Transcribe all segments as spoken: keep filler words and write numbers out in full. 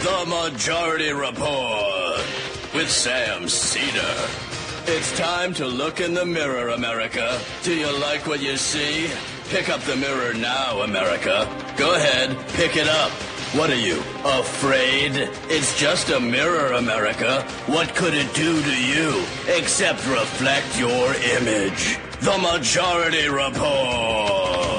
The Majority Report with Sam Cedar. It's time to look in the mirror, America. Do you like what you see? Pick up the mirror now, America. Go ahead, pick it up. What are you, afraid? It's just a mirror, America. What could it do to you except reflect your image? The Majority Report.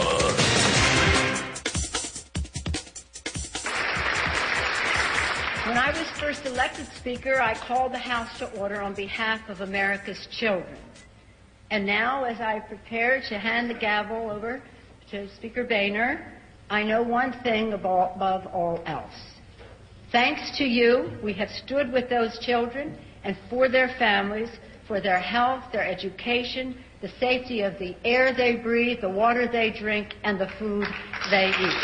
When I was first elected Speaker, I called the House to order on behalf of America's children. And now, as I prepare to hand the gavel over to Speaker Boehner, I know one thing above all else. Thanks to you, we have stood with those children and for their families, for their health, their education, the safety of the air they breathe, the water they drink, and the food they eat.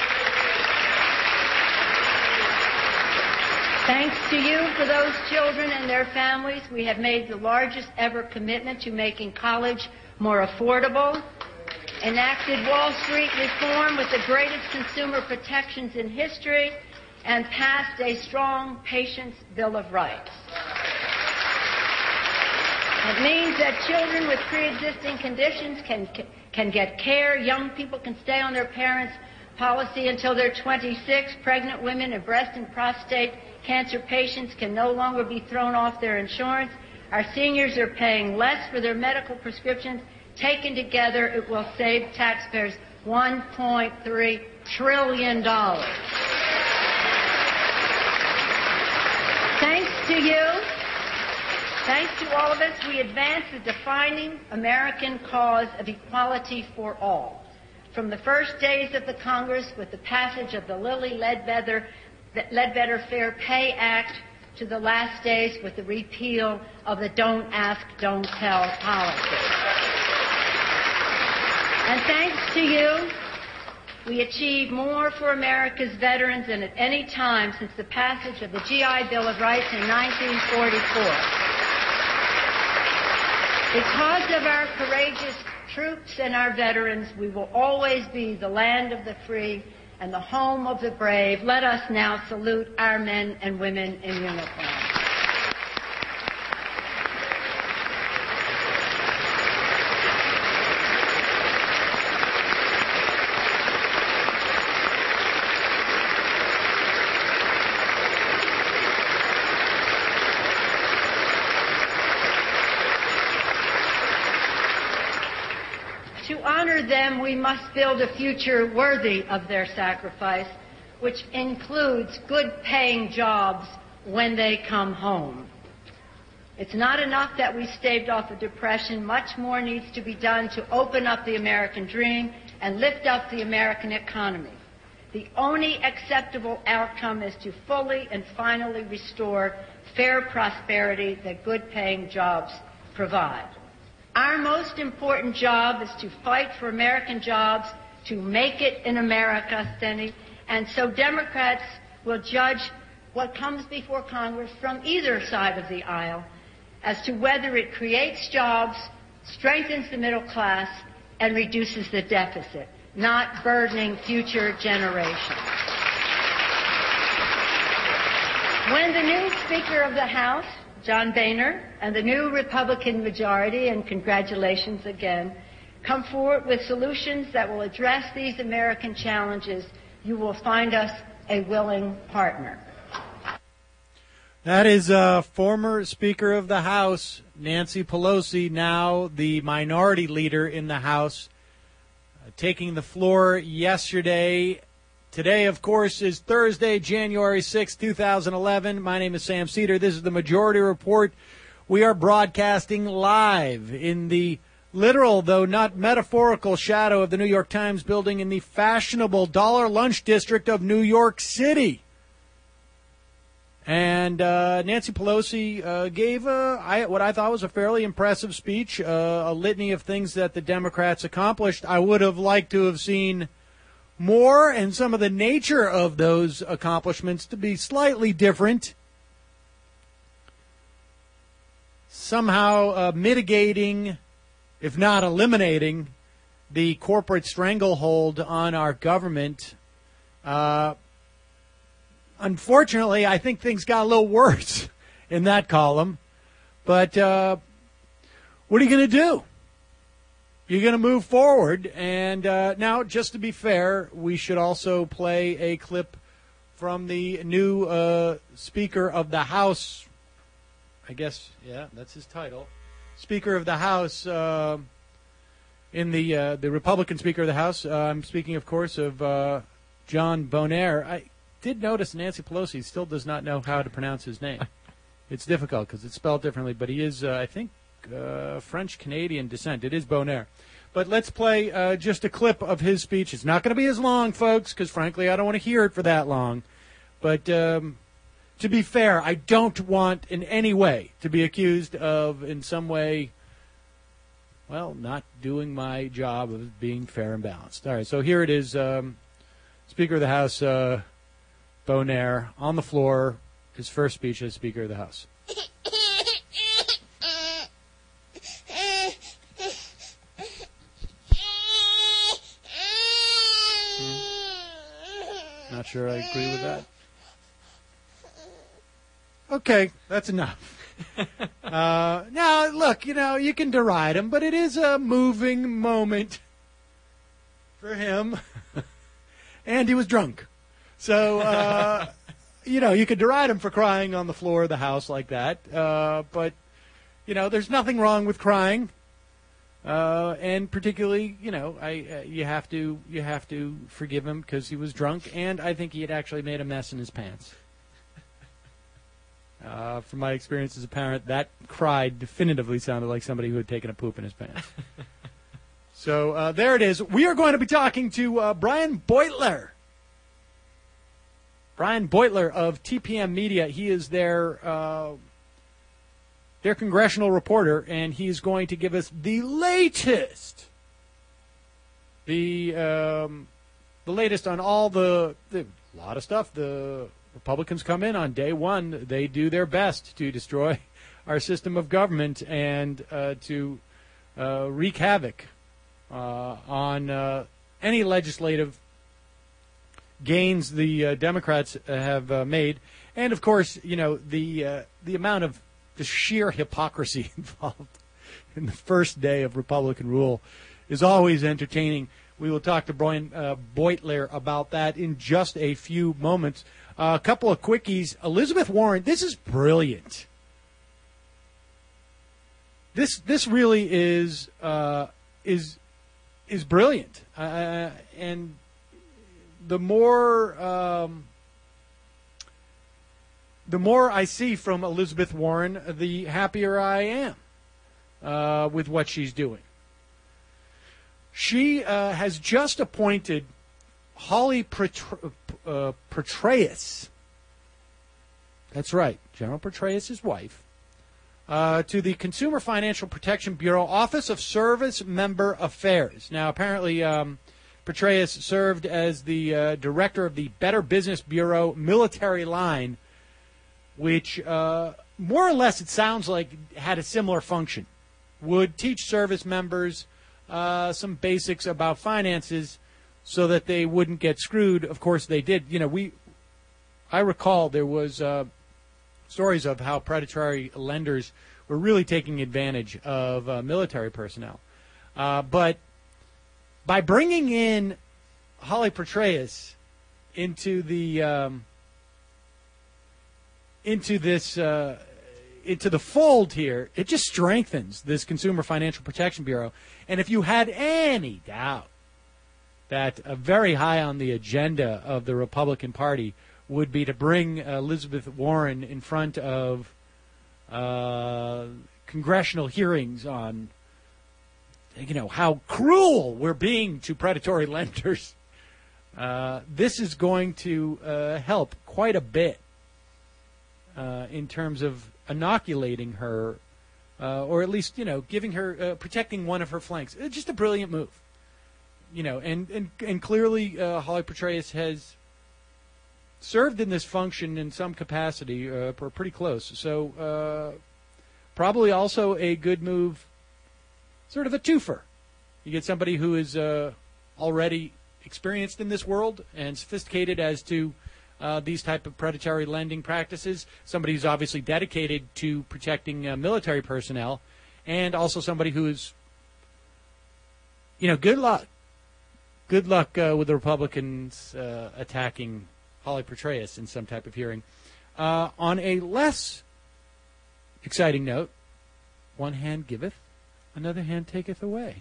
Thanks to you for those children and their families, we have made the largest ever commitment to making college more affordable, enacted Wall Street reform with the greatest consumer protections in history, and passed a strong Patients' Bill of Rights. It means that children with pre-existing conditions can, can get care, young people can stay on their parents' policy until they're twenty-six, pregnant women and breast and prostate cancer patients can no longer be thrown off their insurance. Our seniors are paying less for their medical prescriptions. Taken together, it will save taxpayers one point three trillion dollars. Thanks to you, thanks to all of us, we advance the defining American cause of equality for all. From the first days of the Congress with the passage of the Lilly Ledbetter the Ledbetter Fair Pay Act to the last days with the repeal of the Don't Ask, Don't Tell policy. And thanks to you, we achieved more for America's veterans than at any time since the passage of the G I Bill of Rights in nineteen forty-four. Because of our courageous troops and our veterans, we will always be the land of the free and the home of the brave. Let us now salute our men and women in uniform. To honor them, we must build a future worthy of their sacrifice, which includes good-paying jobs when they come home. It's not enough that we staved off a depression. Much more needs to be done to open up the American dream and lift up the American economy. The only acceptable outcome is to fully and finally restore fair prosperity that good-paying jobs provide. Our most important job is to fight for American jobs, to make it in America, Steny, and so Democrats will judge what comes before Congress from either side of the aisle as to whether it creates jobs, strengthens the middle class, and reduces the deficit, not burdening future generations. When the new Speaker of the House, John Boehner, and the new Republican majority, and congratulations again, come forward with solutions that will address these American challenges, you will find us a willing partner. That is uh, former Speaker of the House, Nancy Pelosi, now the minority leader in the House, uh, taking the floor yesterday. Today, of course, is Thursday, January sixth, two thousand eleven. My name is Sam Cedar. This is the Majority Report. We are broadcasting live in the literal, though not metaphorical, shadow of the New York Times building in the fashionable Dollar Lunch District of New York City. And uh, Nancy Pelosi uh, gave uh, I, what I thought was a fairly impressive speech, uh, a litany of things that the Democrats accomplished. I would have liked to have seen more, and some of the nature of those accomplishments to be slightly different, somehow uh, mitigating, if not eliminating, the corporate stranglehold on our government. Uh, unfortunately, I think things got a little worse in that column. But uh, what are you going to do? You're going to move forward. And uh, now, just to be fair, we should also play a clip from the new uh, Speaker of the House. I guess, yeah, that's his title. Speaker of the House, uh, in the uh, the Republican Speaker of the House. Uh, I'm speaking, of course, of uh, John Boehner. I did notice Nancy Pelosi still does not know how to pronounce his name. It's difficult because it's spelled differently, but he is, uh, I think, uh, French-Canadian descent. It is Boehner. But let's play uh, just a clip of his speech. It's not going to be as long, folks, because, frankly, I don't want to hear it for that long. But um, to be fair, I don't want in any way to be accused of, in some way, well, not doing my job of being fair and balanced. All right, so here it is. Um, Speaker of the House, uh, Boehner, on the floor, his first speech as Speaker of the House. Hmm. Not sure I agree with that. Okay, that's enough. uh, now, look, you know, you can deride him, but it is a moving moment for him. And he was drunk. So, uh, you know, you could deride him for crying on the floor of the House like that. Uh, but, you know, there's nothing wrong with crying. Uh, and particularly, you know, I uh, you have to you have to forgive him because he was drunk, and I think he had actually made a mess in his pants. Uh, from my experience as a parent, that cry definitively sounded like somebody who had taken a poop in his pants. So uh, there it is. We are going to be talking to uh, Brian Beutler. Brian Beutler of T P M Media. He is their uh, their congressional reporter, and he is going to give us the latest, the um, the latest on all the, the a lot of stuff. The Republicans come in on day one. They do their best to destroy our system of government and uh, to uh, wreak havoc uh, on uh, any legislative gains the uh, Democrats have uh, made. And, of course, you know, the uh, the amount of the sheer hypocrisy involved in the first day of Republican rule is always entertaining. We will talk to Brian uh, Beutler about that in just a few moments. Uh, a couple of quickies. Elizabeth Warren, this is brilliant. This this really is uh, is is brilliant, uh, and the more um, the more I see from Elizabeth Warren, the happier I am uh, with what she's doing. She uh, has just appointed Holly Petr- uh, Petraeus. That's right, General Petraeus' wife. Uh, to the Consumer Financial Protection Bureau Office of Service Member Affairs. Now, apparently, um, Petraeus served as the uh, director of the Better Business Bureau military line, which uh, more or less it sounds like had a similar function. Would teach service members uh, some basics about finances so that they wouldn't get screwed. Of course, they did. You know, we. I recall there was. Uh, stories of how predatory lenders were really taking advantage of uh, military personnel. Uh, but by bringing in Holly Petraeus into the um, into this uh, into the fold here, it just strengthens this Consumer Financial Protection Bureau. And if you had any doubt that uh, very high on the agenda of the Republican Party would be to bring Elizabeth Warren in front of uh, congressional hearings on, you know, how cruel we're being to predatory lenders. Uh, this is going to uh, help quite a bit uh, in terms of inoculating her, uh, or at least, you know, giving her, uh, protecting one of her flanks. It's just a brilliant move. You know, and, and, and clearly uh, Holly Petraeus has served in this function in some capacity, uh, pretty close. So uh, probably also a good move, sort of a twofer. You get somebody who is uh, already experienced in this world and sophisticated as to uh, these type of predatory lending practices, somebody who's obviously dedicated to protecting uh, military personnel, and also somebody who's, you know, good luck. Good luck uh, with the Republicans uh, attacking Holly Petraeus in some type of hearing. Uh, on a less exciting note, one hand giveth, another hand taketh away.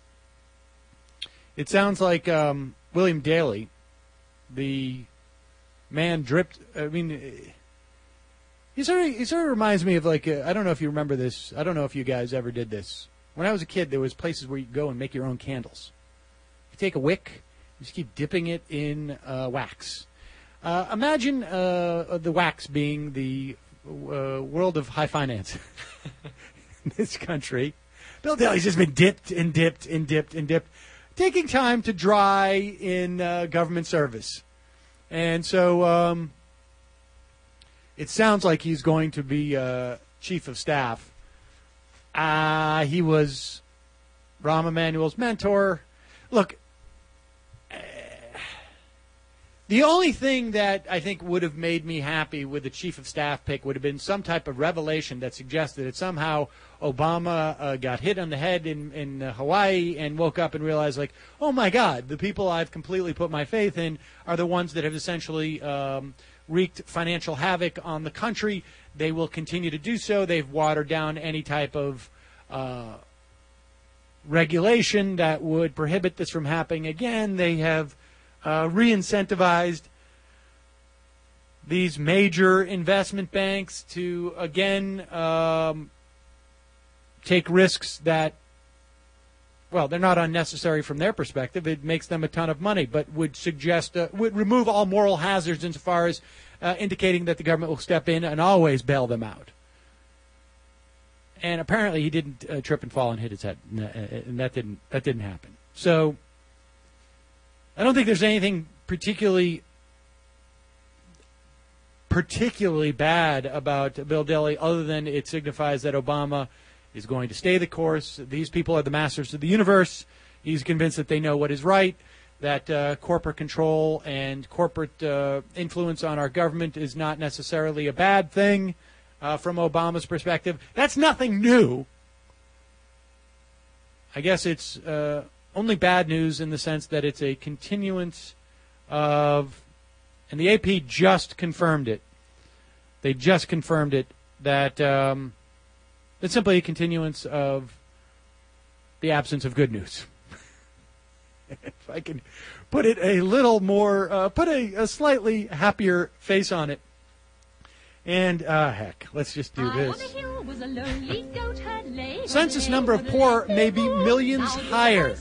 It sounds like um, William Daley, the man dripped. I mean, he sort of he sort of reminds me of like a, I don't know if you remember this. I don't know if you guys ever did this. When I was a kid, there was places where you could go and make your own candles. You take a wick, you just keep dipping it in uh, wax. Uh, imagine uh, the wax being the uh, world of high finance in this country. Bill Daley's just been dipped and dipped and dipped and dipped, taking time to dry in uh, government service. And so um, it sounds like he's going to be uh, chief of staff. Uh, he was Rahm Emanuel's mentor. Look, uh, the only thing that I think would have made me happy with the chief of staff pick would have been some type of revelation that suggested that somehow Obama uh, got hit on the head in, in uh, Hawaii and woke up and realized, like, oh, my God, the people I've completely put my faith in are the ones that have essentially um, wreaked financial havoc on the country. They will continue to do so. They've watered down any type of uh, regulation that would prohibit this from happening again. They have uh, re-incentivized these major investment banks to, again, um, take risks that, well, they're not unnecessary from their perspective. It makes them a ton of money, but would suggest, uh, would remove all moral hazards insofar as uh, indicating that the government will step in and always bail them out. And apparently he didn't uh, trip and fall and hit his head, and that didn't that didn't happen. So I don't think there's anything particularly particularly bad about Bill Daley other than it signifies that Obama is going to stay the course. These people are the masters of the universe. He's convinced that they know what is right, that uh, corporate control and corporate uh, influence on our government is not necessarily a bad thing uh, from Obama's perspective. That's nothing new. I guess it's uh, only bad news in the sense that it's a continuance of, and the A P just confirmed it. They just confirmed it, that um, it's simply a continuance of the absence of good news. If I can put it a little more, uh, put a, a slightly happier face on it. And, uh, heck, let's just do this. Census number of poor may be millions higher.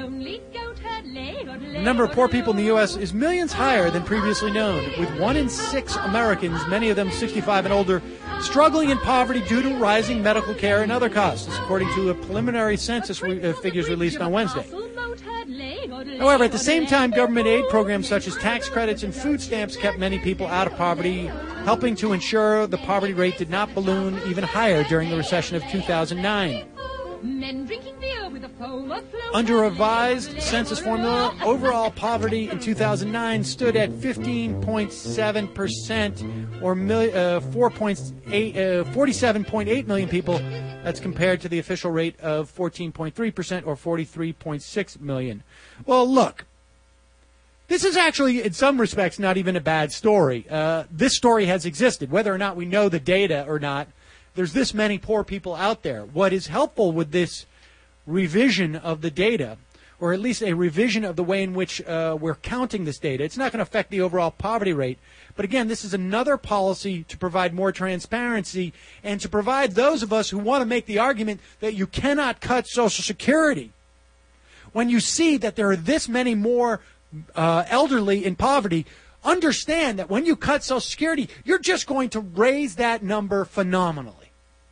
The number of poor people in the U S is millions higher than previously known, with one in six Americans, many of them sixty-five and older, struggling in poverty due to rising medical care and other costs, according to a preliminary census re- uh, figures released on Wednesday. However, at the same time, government aid programs such as tax credits and food stamps kept many people out of poverty, helping to ensure the poverty rate did not balloon even higher during the recession of two thousand nine. Under a revised census formula, overall poverty in two thousand nine stood at fifteen point seven percent, or uh, forty-seven point eight million people. That's compared to the official rate of fourteen point three percent, or forty-three point six million. Well, look, this is actually, in some respects, not even a bad story. Uh, this story has existed. Whether or not we know the data or not, there's this many poor people out there. What is helpful with this revision of the data, or at least a revision of the way in which uh, we're counting this data, it's not going to affect the overall poverty rate. But again, this is another policy to provide more transparency and to provide those of us who want to make the argument that you cannot cut Social Security. When you see that there are this many more uh, elderly in poverty, understand that when you cut Social Security, you're just going to raise that number phenomenally.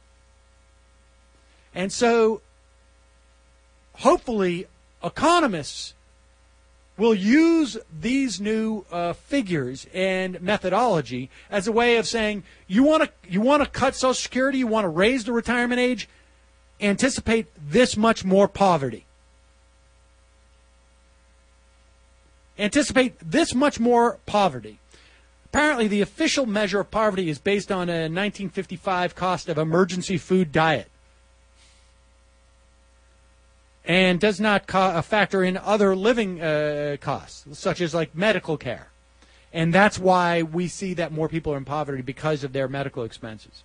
And so, hopefully, economists will use these new uh, figures and methodology as a way of saying, you want to you want to cut Social Security, you want to raise the retirement age, anticipate this much more poverty. Anticipate this much more poverty. apparently the official measure of poverty is based on a nineteen fifty-five cost of emergency food diet and does not co- factor in other living uh, costs, such as like medical care. And that's why we see that more people are in poverty, because of their medical expenses.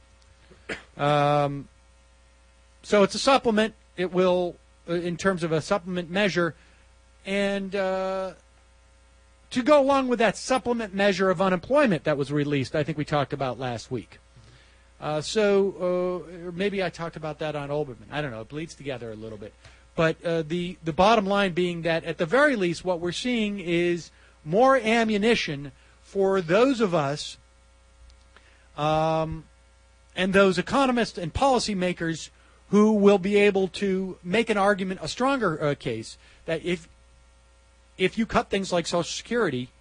Um, so it's a supplement. It will, uh, in terms of a supplement measure, and uh, to go along with that supplement measure of unemployment that was released, I think we talked about last week. Uh, so uh, maybe I talked about that on Olbermann. I don't know. It bleeds together a little bit. But uh, the, the bottom line being that, at the very least, what we're seeing is more ammunition for those of us um, and those economists and policymakers who will be able to make an argument, a stronger uh, case, that if if you cut things like Social Security,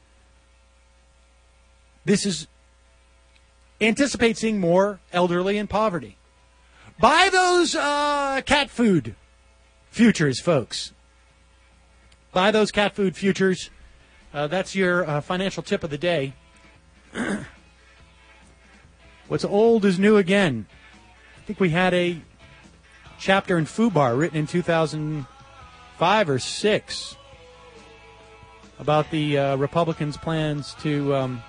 this is anticipate seeing more elderly in poverty. Buy those uh, cat food futures, folks. Buy those cat food futures. Uh, that's your uh, financial tip of the day. What's old is new again. I think we had a chapter in FUBAR written in two thousand five or six about the uh, Republicans' plans to um,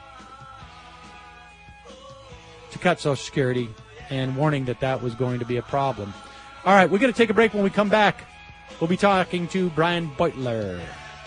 to cut Social Security, and warning that that was going to be a problem. All right, we're going to take a break. When we come back, we'll be talking to Brian Beutler.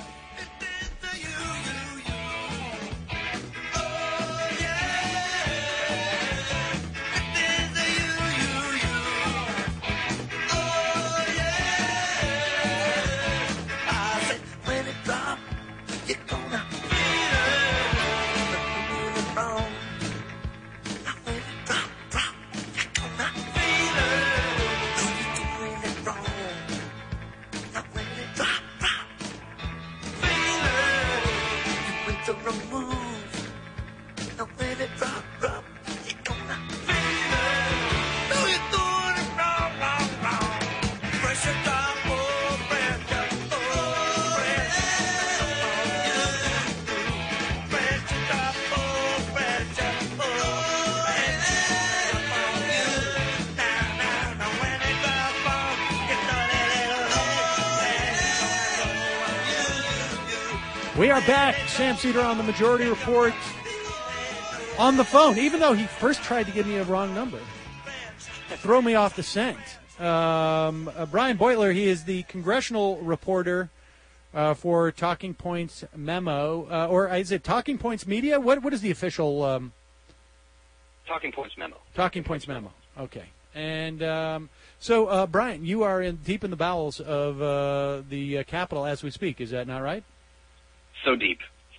We are back. Sam Seder on the Majority Report on the phone, even though he first tried to give me a wrong number. Throw me off the scent. Um, uh, Brian Beutler, he is the congressional reporter uh, for Talking Points Memo, uh, or is it Talking Points Media? What What is the official? Um... Talking Points Memo. Talking Points Memo. Okay. And um, so, uh, Brian, you are in, deep in the bowels of uh, the uh, Capitol as we speak. Is that not right? So deep.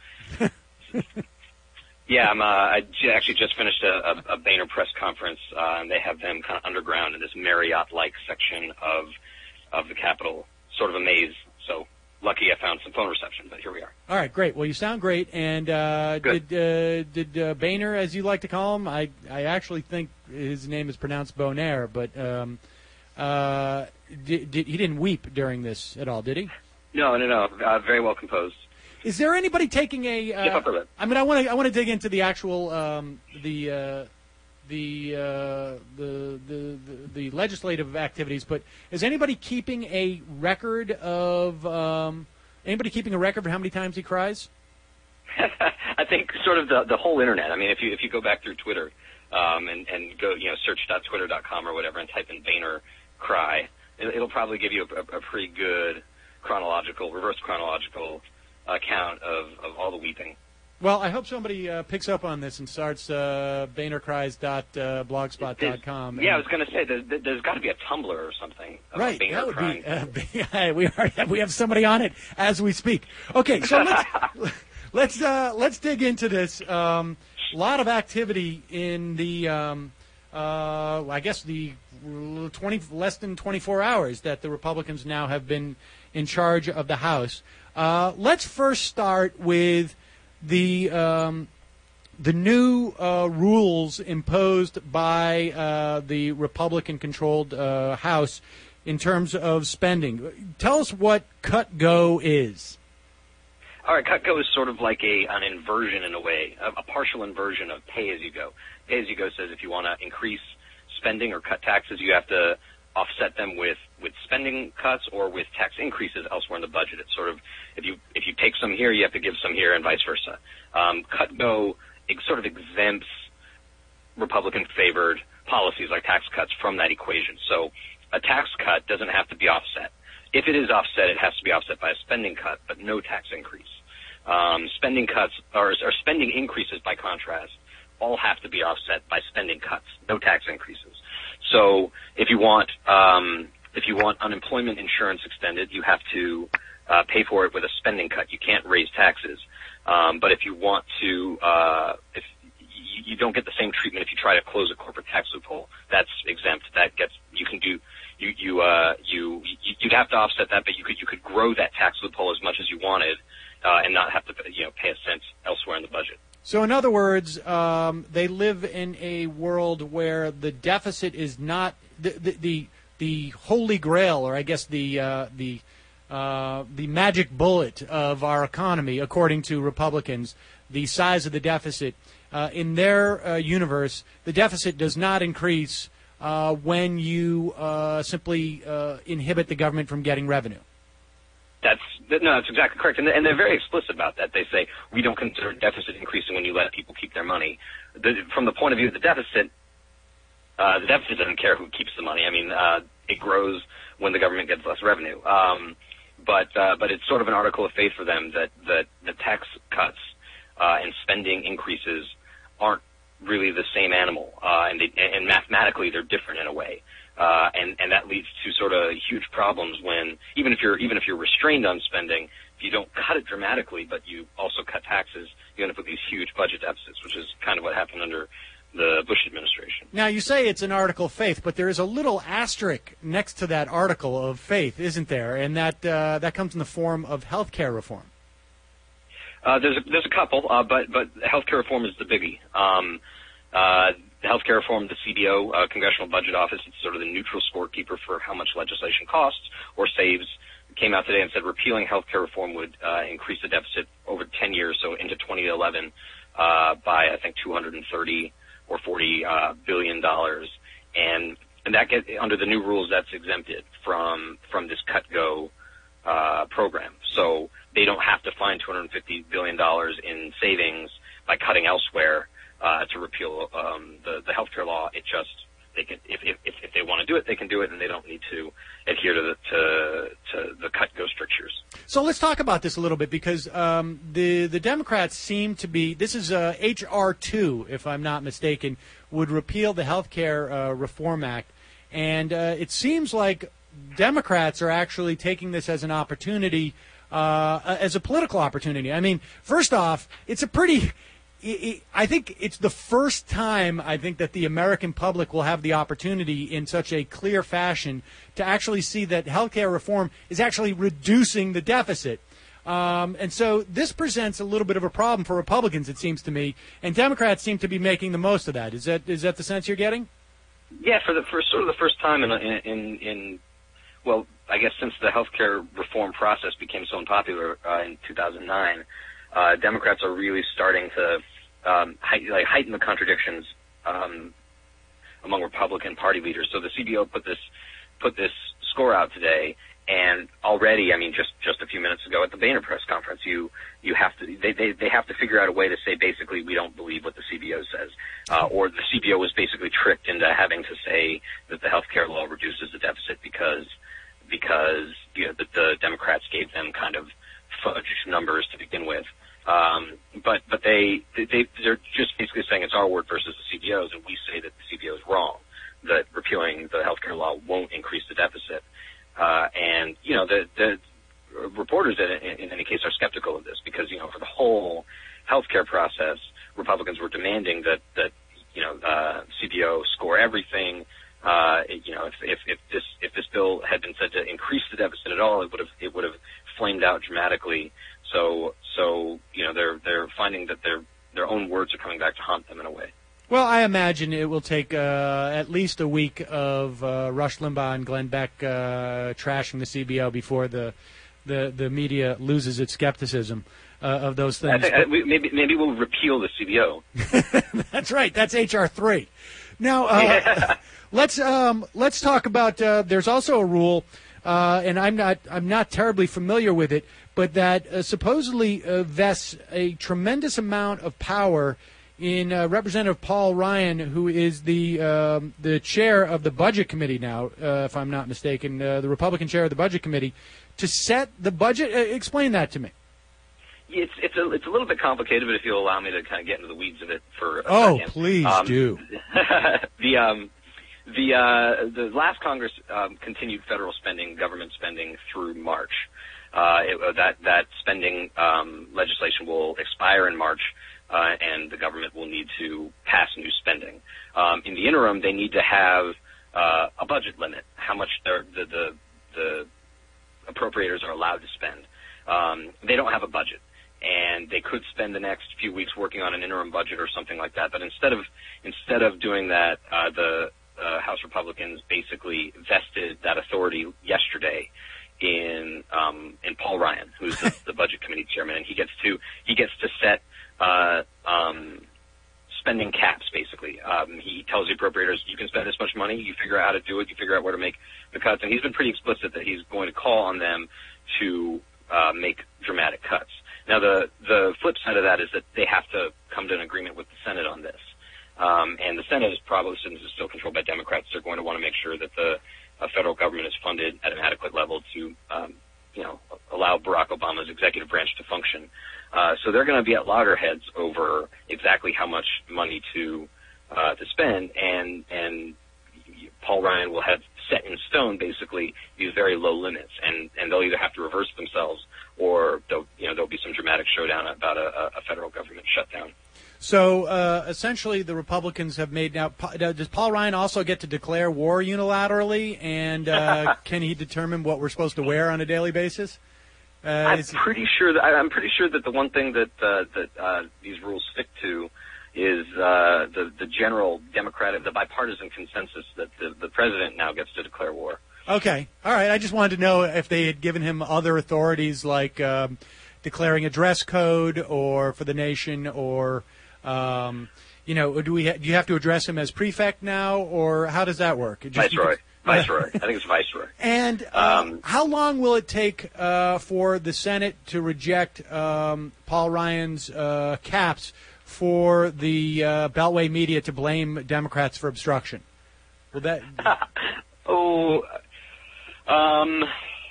Yeah, I'm, uh, I j- actually just finished a, a, a Boehner press conference, uh, and they have them kind of underground in this Marriott-like section of of the Capitol, sort of a maze. So lucky I found some phone reception, but here we are. All right, great. Well, you sound great. And uh, did uh, did uh, Boehner, as you like to call him, I I actually think his name is pronounced Bonaire, but um, uh, did, did, he didn't weep during this at all, did he? No, no, no. Uh, very well composed. Is there anybody taking a? Uh, Stiff I mean, I want to. I want to dig into the actual um, the uh, the, uh, the the the the legislative activities. But is anybody keeping a record of? Um, anybody keeping a record for how many times he cries? I think sort of the the whole internet. I mean, if you if you go back through Twitter um, and and go you know search dot twitter dot com or whatever and type in Boehner cry, it, it'll probably give you a, a pretty good chronological, reverse chronological account of, of all the weeping. Well, I hope somebody uh, picks up on this and starts uh, Boehner cries dot blogspot dot com. Yeah, I was going to say, there's, there's got to be a Tumblr or something. Right, Boehner that would crying. be, uh, we, are, we have somebody on it as we speak. Okay, so let's let's, uh, let's dig into this. A um, lot of activity in the, um, uh, I guess, the twenty less than twenty-four hours that the Republicans now have been in charge of the House. Uh, let's first start with the um, the new uh, rules imposed by uh, the Republican-controlled uh, House in terms of spending. Tell us what Cut Go is. All right, Cutco is sort of like a an inversion in a way, a, a partial inversion of pay-as-you-go. Pay-as-you-go says if you want to increase spending or cut taxes, you have to offset them with, with spending cuts or with tax increases elsewhere in the budget. It's sort of, if you if you take some here, you have to give some here, and vice versa. Um, Cutco it sort of exempts Republican-favored policies like tax cuts from that equation. So a tax cut doesn't have to be offset. If it is offset, it has to be offset by a spending cut, but no tax increase. Um, spending cuts or, or spending increases, by contrast, all have to be offset by spending cuts, no tax increases. So if you want um, if you want unemployment insurance extended, you have to uh, pay for it with a spending cut. You can't raise taxes. Um, but if you want to, uh, if you, you don't get the same treatment if you try to close a corporate tax loophole, that's exempt. That gets you can do. You you uh you you'd have to offset that, but you could you could grow that tax loophole as much as you wanted, uh, and not have to you know pay a cent elsewhere in the budget. So in other words, um, they live in a world where the deficit is not the the the, the holy grail, or I guess the uh, the uh, the magic bullet of our economy, according to Republicans. The size of the deficit uh, in their uh, universe, the deficit does not increase Uh, when you uh, simply uh, inhibit the government from getting revenue. That's no, that's exactly correct, and, and they're very explicit about that. They say we don't consider deficit increasing when you let people keep their money. The, from the point of view of the deficit, uh, the deficit doesn't care who keeps the money. I mean, uh, it grows when the government gets less revenue. Um, but uh, but it's sort of an article of faith for them that that the tax cuts uh, and spending increases aren't really the same animal, uh, and, they, and mathematically they're different in a way, uh, and and that leads to sort of huge problems when even if you're even if you're restrained on spending, if you don't cut it dramatically, but you also cut taxes, you end up with these huge budget deficits, which is kind of what happened under the Bush administration. Now you say it's an article of faith, but there is a little asterisk next to that article of faith, isn't there? And that uh, that comes in the form of health care reform. Uh, there's a, there's a couple, uh, but but healthcare reform is the biggie. Um, uh, healthcare reform, the C B O, uh, Congressional Budget Office, it's sort of the neutral scorekeeper for how much legislation costs or saves. Came out today and said repealing healthcare reform would uh, increase the deficit over ten years, so into twenty eleven, uh, by I think two hundred thirty or forty uh, billion dollars, and and that get under the new rules that's exempted from from this cut go uh, program. So they don't have to find two hundred fifty billion dollars in savings by cutting elsewhere uh, to repeal um, the, the health care law. It just, they can, if, if, if they want to do it, they can do it, and they don't need to adhere to the, to, to the cut-go strictures. So let's talk about this a little bit, because um, the, the Democrats seem to be, this is uh, H R two, if I'm not mistaken, would repeal the Health Care uh, Reform Act, and uh, it seems like Democrats are actually taking this as an opportunity, uh, as a political opportunity. I mean, first off, it's a pretty, it, it, I think it's the first time I think that the American public will have the opportunity in such a clear fashion to actually see that healthcare reform is actually reducing the deficit. Um, and so this presents a little bit of a problem for Republicans, it seems to me, and Democrats seem to be making the most of that. Is that is that the sense you're getting? Yeah, for the first, sort of the first time in in in well, I guess since the healthcare reform process became so unpopular uh, in two thousand nine, uh, Democrats are really starting to um, heighten, like, heighten the contradictions um, among Republican Party leaders. So the C B O put this put this score out today, and already, I mean, just, just a few minutes ago at the Boehner press conference, you you have to they, they they have to figure out a way to say basically we don't believe what the C B O says, uh, or the C B O was basically tricked into having to say that the health care law reduces the deficit because. because you know, the, the Democrats gave them kind of fudge numbers to begin with. Um, but but they, they, they're just basically saying it's our word versus the C B O's, and we say that the C B O is wrong, that repealing the health care law won't increase the deficit. Uh, and, you know, the, the reporters in, in any case are skeptical of this because, you know, for the whole health care process, Republicans were demanding that, that you know, uh, C B O score everything. Uh, you know, if, if, if this if this bill had been said to increase the deficit at all, it would have it would have flamed out dramatically. So so you know they're they're finding that their their own words are coming back to haunt them in a way. Well, I imagine it will take uh, at least a week of uh, Rush Limbaugh and Glenn Beck uh, trashing the C B O before the the the media loses its skepticism uh, of those things. I think, I, we, maybe maybe we'll repeal the C B O. That's right. That's H R three. Now uh, yeah. let's um, let's talk about. Uh, there's also a rule, uh, and I'm not I'm not terribly familiar with it, but that uh, supposedly uh, vests a tremendous amount of power in uh, Representative Paul Ryan, who is the um, the chair of the Budget Committee now, uh, if I'm not mistaken, uh, the Republican chair of the Budget Committee, to set the budget. Uh, explain that to me. It's it's a it's a little bit complicated, but if you'll allow me to kind of get into the weeds of it for a oh, second. please um, do. the um the uh, the last Congress um, continued federal spending, government spending through March. Uh, it, that that spending um, legislation will expire in March. Uh, and the government will need to pass new spending. Um, in the interim, they need to have uh, a budget limit, how much the, the, the appropriators are allowed to spend. Um, they don't have a budget, and they could spend the next few weeks working on an interim budget or something like that. But instead of instead of doing that, uh, the uh, House Republicans basically vested that authority yesterday in um, in Paul Ryan, who's the, the Budget Committee chairman, and he gets to he gets to set Uh, um, spending caps, basically. Um, he tells the appropriators, you can spend this much money, you figure out how to do it, you figure out where to make the cuts, and he's been pretty explicit that he's going to call on them to uh, make dramatic cuts. Now, the, the flip side of that is that they have to come to an agreement with the Senate on this. Um, and the Senate is probably, since it's still controlled by Democrats, they're going to want to make sure that the uh, federal government is funded at an adequate level to, um, you know, allow Barack Obama's executive branch to function. Uh, so they're going to be at loggerheads over exactly how much money to uh, to spend, and and Paul Ryan will have set in stone basically these very low limits, and, and they'll either have to reverse themselves or they'll, you know there'll be some dramatic showdown about a, a federal government shutdown. So uh, essentially, the Republicans have made now. Does Paul Ryan also get to declare war unilaterally, and uh, can he determine what we're supposed to wear on a daily basis? Uh, I'm pretty sure that I'm pretty sure that the one thing that uh, that uh, these rules stick to is uh, the the general Democratic, the bipartisan consensus that the, the president now gets to declare war. Okay, all right. I just wanted to know if they had given him other authorities like um, declaring a dress code, or for the nation, or um, you know, do we ha- do you have to address him as prefect now, or how does that work? Just, Viceroy. Viceroy. I think it's Viceroy. And uh, um, how long will it take uh, for the Senate to reject um, Paul Ryan's uh, caps for the uh, Beltway media to blame Democrats for obstruction? Will that? oh, um,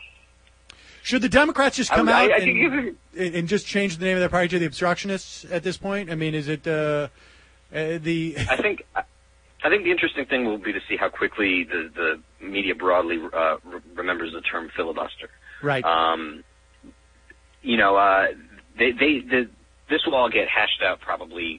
should the Democrats just come I, out I, I and, and just change the name of their party to the Obstructionists at this point? I mean, is it uh, uh, the? I think. I think the interesting thing will be to see how quickly the, the media broadly uh, re- remembers the term filibuster. Right. Um, you know, uh, they, they, the, this will all get hashed out probably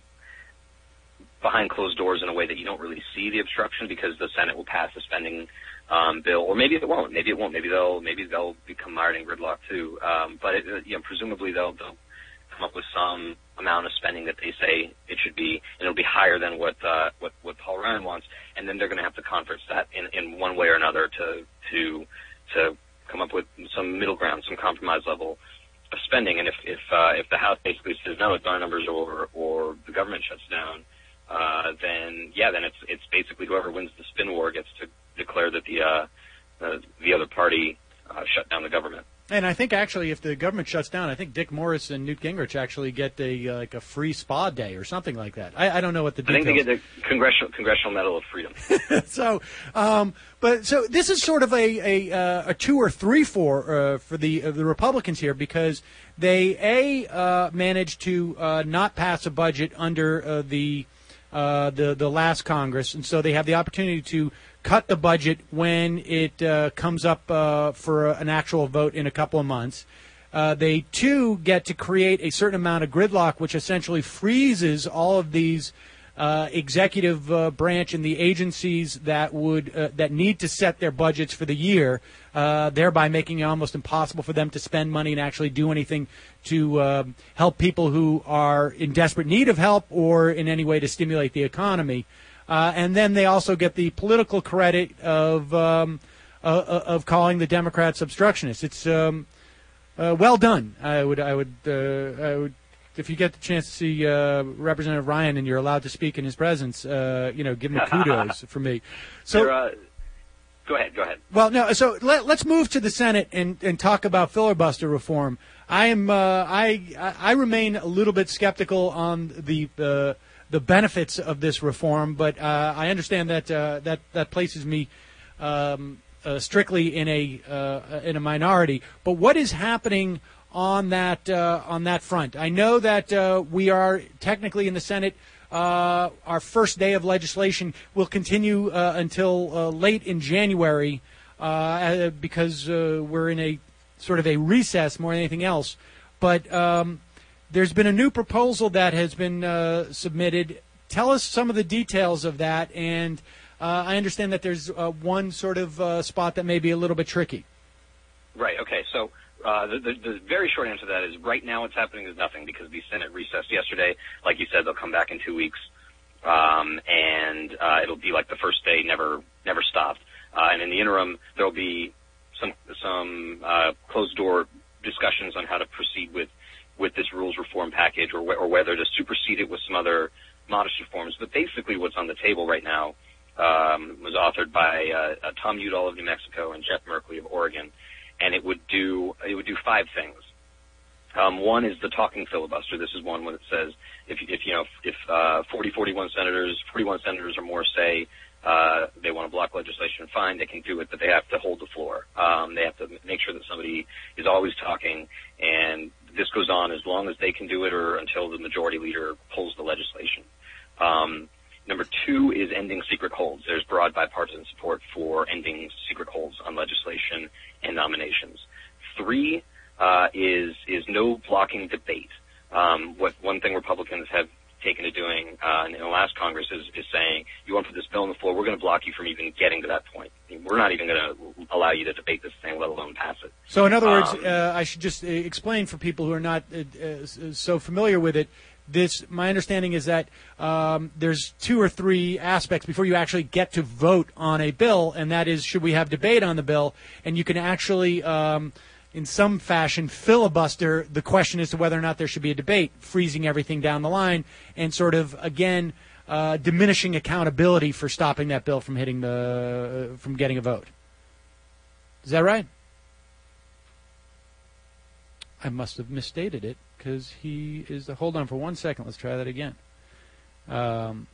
behind closed doors in a way that you don't really see the obstruction, because the Senate will pass a spending um, bill, or maybe it won't. Maybe it won't. Maybe they'll maybe they'll become mired in gridlock too. Um, but it, you know, presumably they'll they'll come up with some amount of spending that they say it should be, and it'll be higher than what uh, what what Paul Ryan wants, and then they're going to have to conference that in, in one way or another to to to come up with some middle ground, some compromise level of spending. And if if uh, if the House basically says no, it's our numbers, or or the government shuts down, uh, then yeah, then it's it's basically whoever wins the spin war gets to declare that the uh, uh, the other party uh, shut down the government. And I think actually, if the government shuts down, I think Dick Morris and Newt Gingrich actually get a uh, like a free spa day or something like that. I, I don't know what the details. I think they get the congressional congressional Medal of Freedom. so, um, but so this is sort of a a, uh, a two or three for uh, for the uh, the Republicans here, because they a uh, managed to uh, not pass a budget under uh, the uh, the the last Congress, and so they have the opportunity to cut the budget when it uh, comes up uh, for an actual vote in a couple of months. Uh, they, too, get to create a certain amount of gridlock, which essentially freezes all of these uh, executive uh, branch and the agencies that would uh, that need to set their budgets for the year, uh, thereby making it almost impossible for them to spend money and actually do anything to uh, help people who are in desperate need of help or in any way to stimulate the economy. Uh, and then they also get the political credit of um, uh, of calling the Democrats obstructionists. It's um, uh, well done. I would, I would, uh, I would. If you get the chance to see uh, Representative Ryan and you're allowed to speak in his presence, uh, you know, give him a kudos for me. So, uh, go ahead, go ahead. Well, no. So let, let's move to the Senate and, and talk about filibuster reform. I am, uh, I, I remain a little bit skeptical on the uh, the benefits of this reform, but uh, I understand that uh, that that places me um, uh, strictly in a uh, in a minority. But what is happening on that uh, on that front? I know that uh, we are technically in the Senate. Uh, our first day of legislation will continue uh, until uh, late in January uh, because uh, we're in a sort of a recess more than anything else. But um, there's been a new proposal that has been uh, submitted. Tell us some of the details of that. And uh, I understand that there's uh, one sort of uh, spot that may be a little bit tricky. Right. Okay. So. Uh, the, the, the very short answer to that is right now what's happening is nothing because the Senate recessed yesterday. Like you said, they'll come back in two weeks, um, and uh, it'll be like the first day never never stopped. Uh, and in the interim, there'll be some some uh, closed door discussions on how to proceed with with this rules reform package, or wh- or whether to supersede it with some other modest reforms. But basically, what's on the table right now um, was authored by uh, uh, Tom Udall of New Mexico and Jeff Merkley of Oregon. And it would do it would do five things. Um, one is the talking filibuster. This is one when it says if if you know if uh, forty, forty-one senators, forty-one senators or more say uh, they want to block legislation, fine, they can do it, but they have to hold the floor. Um, they have to make sure that somebody is always talking, and this goes on as long as they can do it or until the majority leader pulls the legislation. Um, Number two is ending secret holds. There's broad bipartisan support for ending secret holds on legislation and nominations. Three uh, is is no blocking debate. Um, what one thing Republicans have taken to doing uh, in the last Congress is, is saying, you want to put this bill on the floor, we're going to block you from even getting to that point. We're not even going to allow you to debate this thing, let alone pass it. So in other words, um, uh, I should just uh, explain for people who are not uh, uh, so familiar with it. This, my understanding is that um, there's two or three aspects before you actually get to vote on a bill, and that is, should we have debate on the bill? And you can actually, um, in some fashion, filibuster the question as to whether or not there should be a debate, freezing everything down the line, and sort of, again, uh, diminishing accountability for stopping that bill from hitting the, uh, from getting a vote. Is that right? I must have misstated it. Because he is the. Hold on for one second. Let's try that again. Um,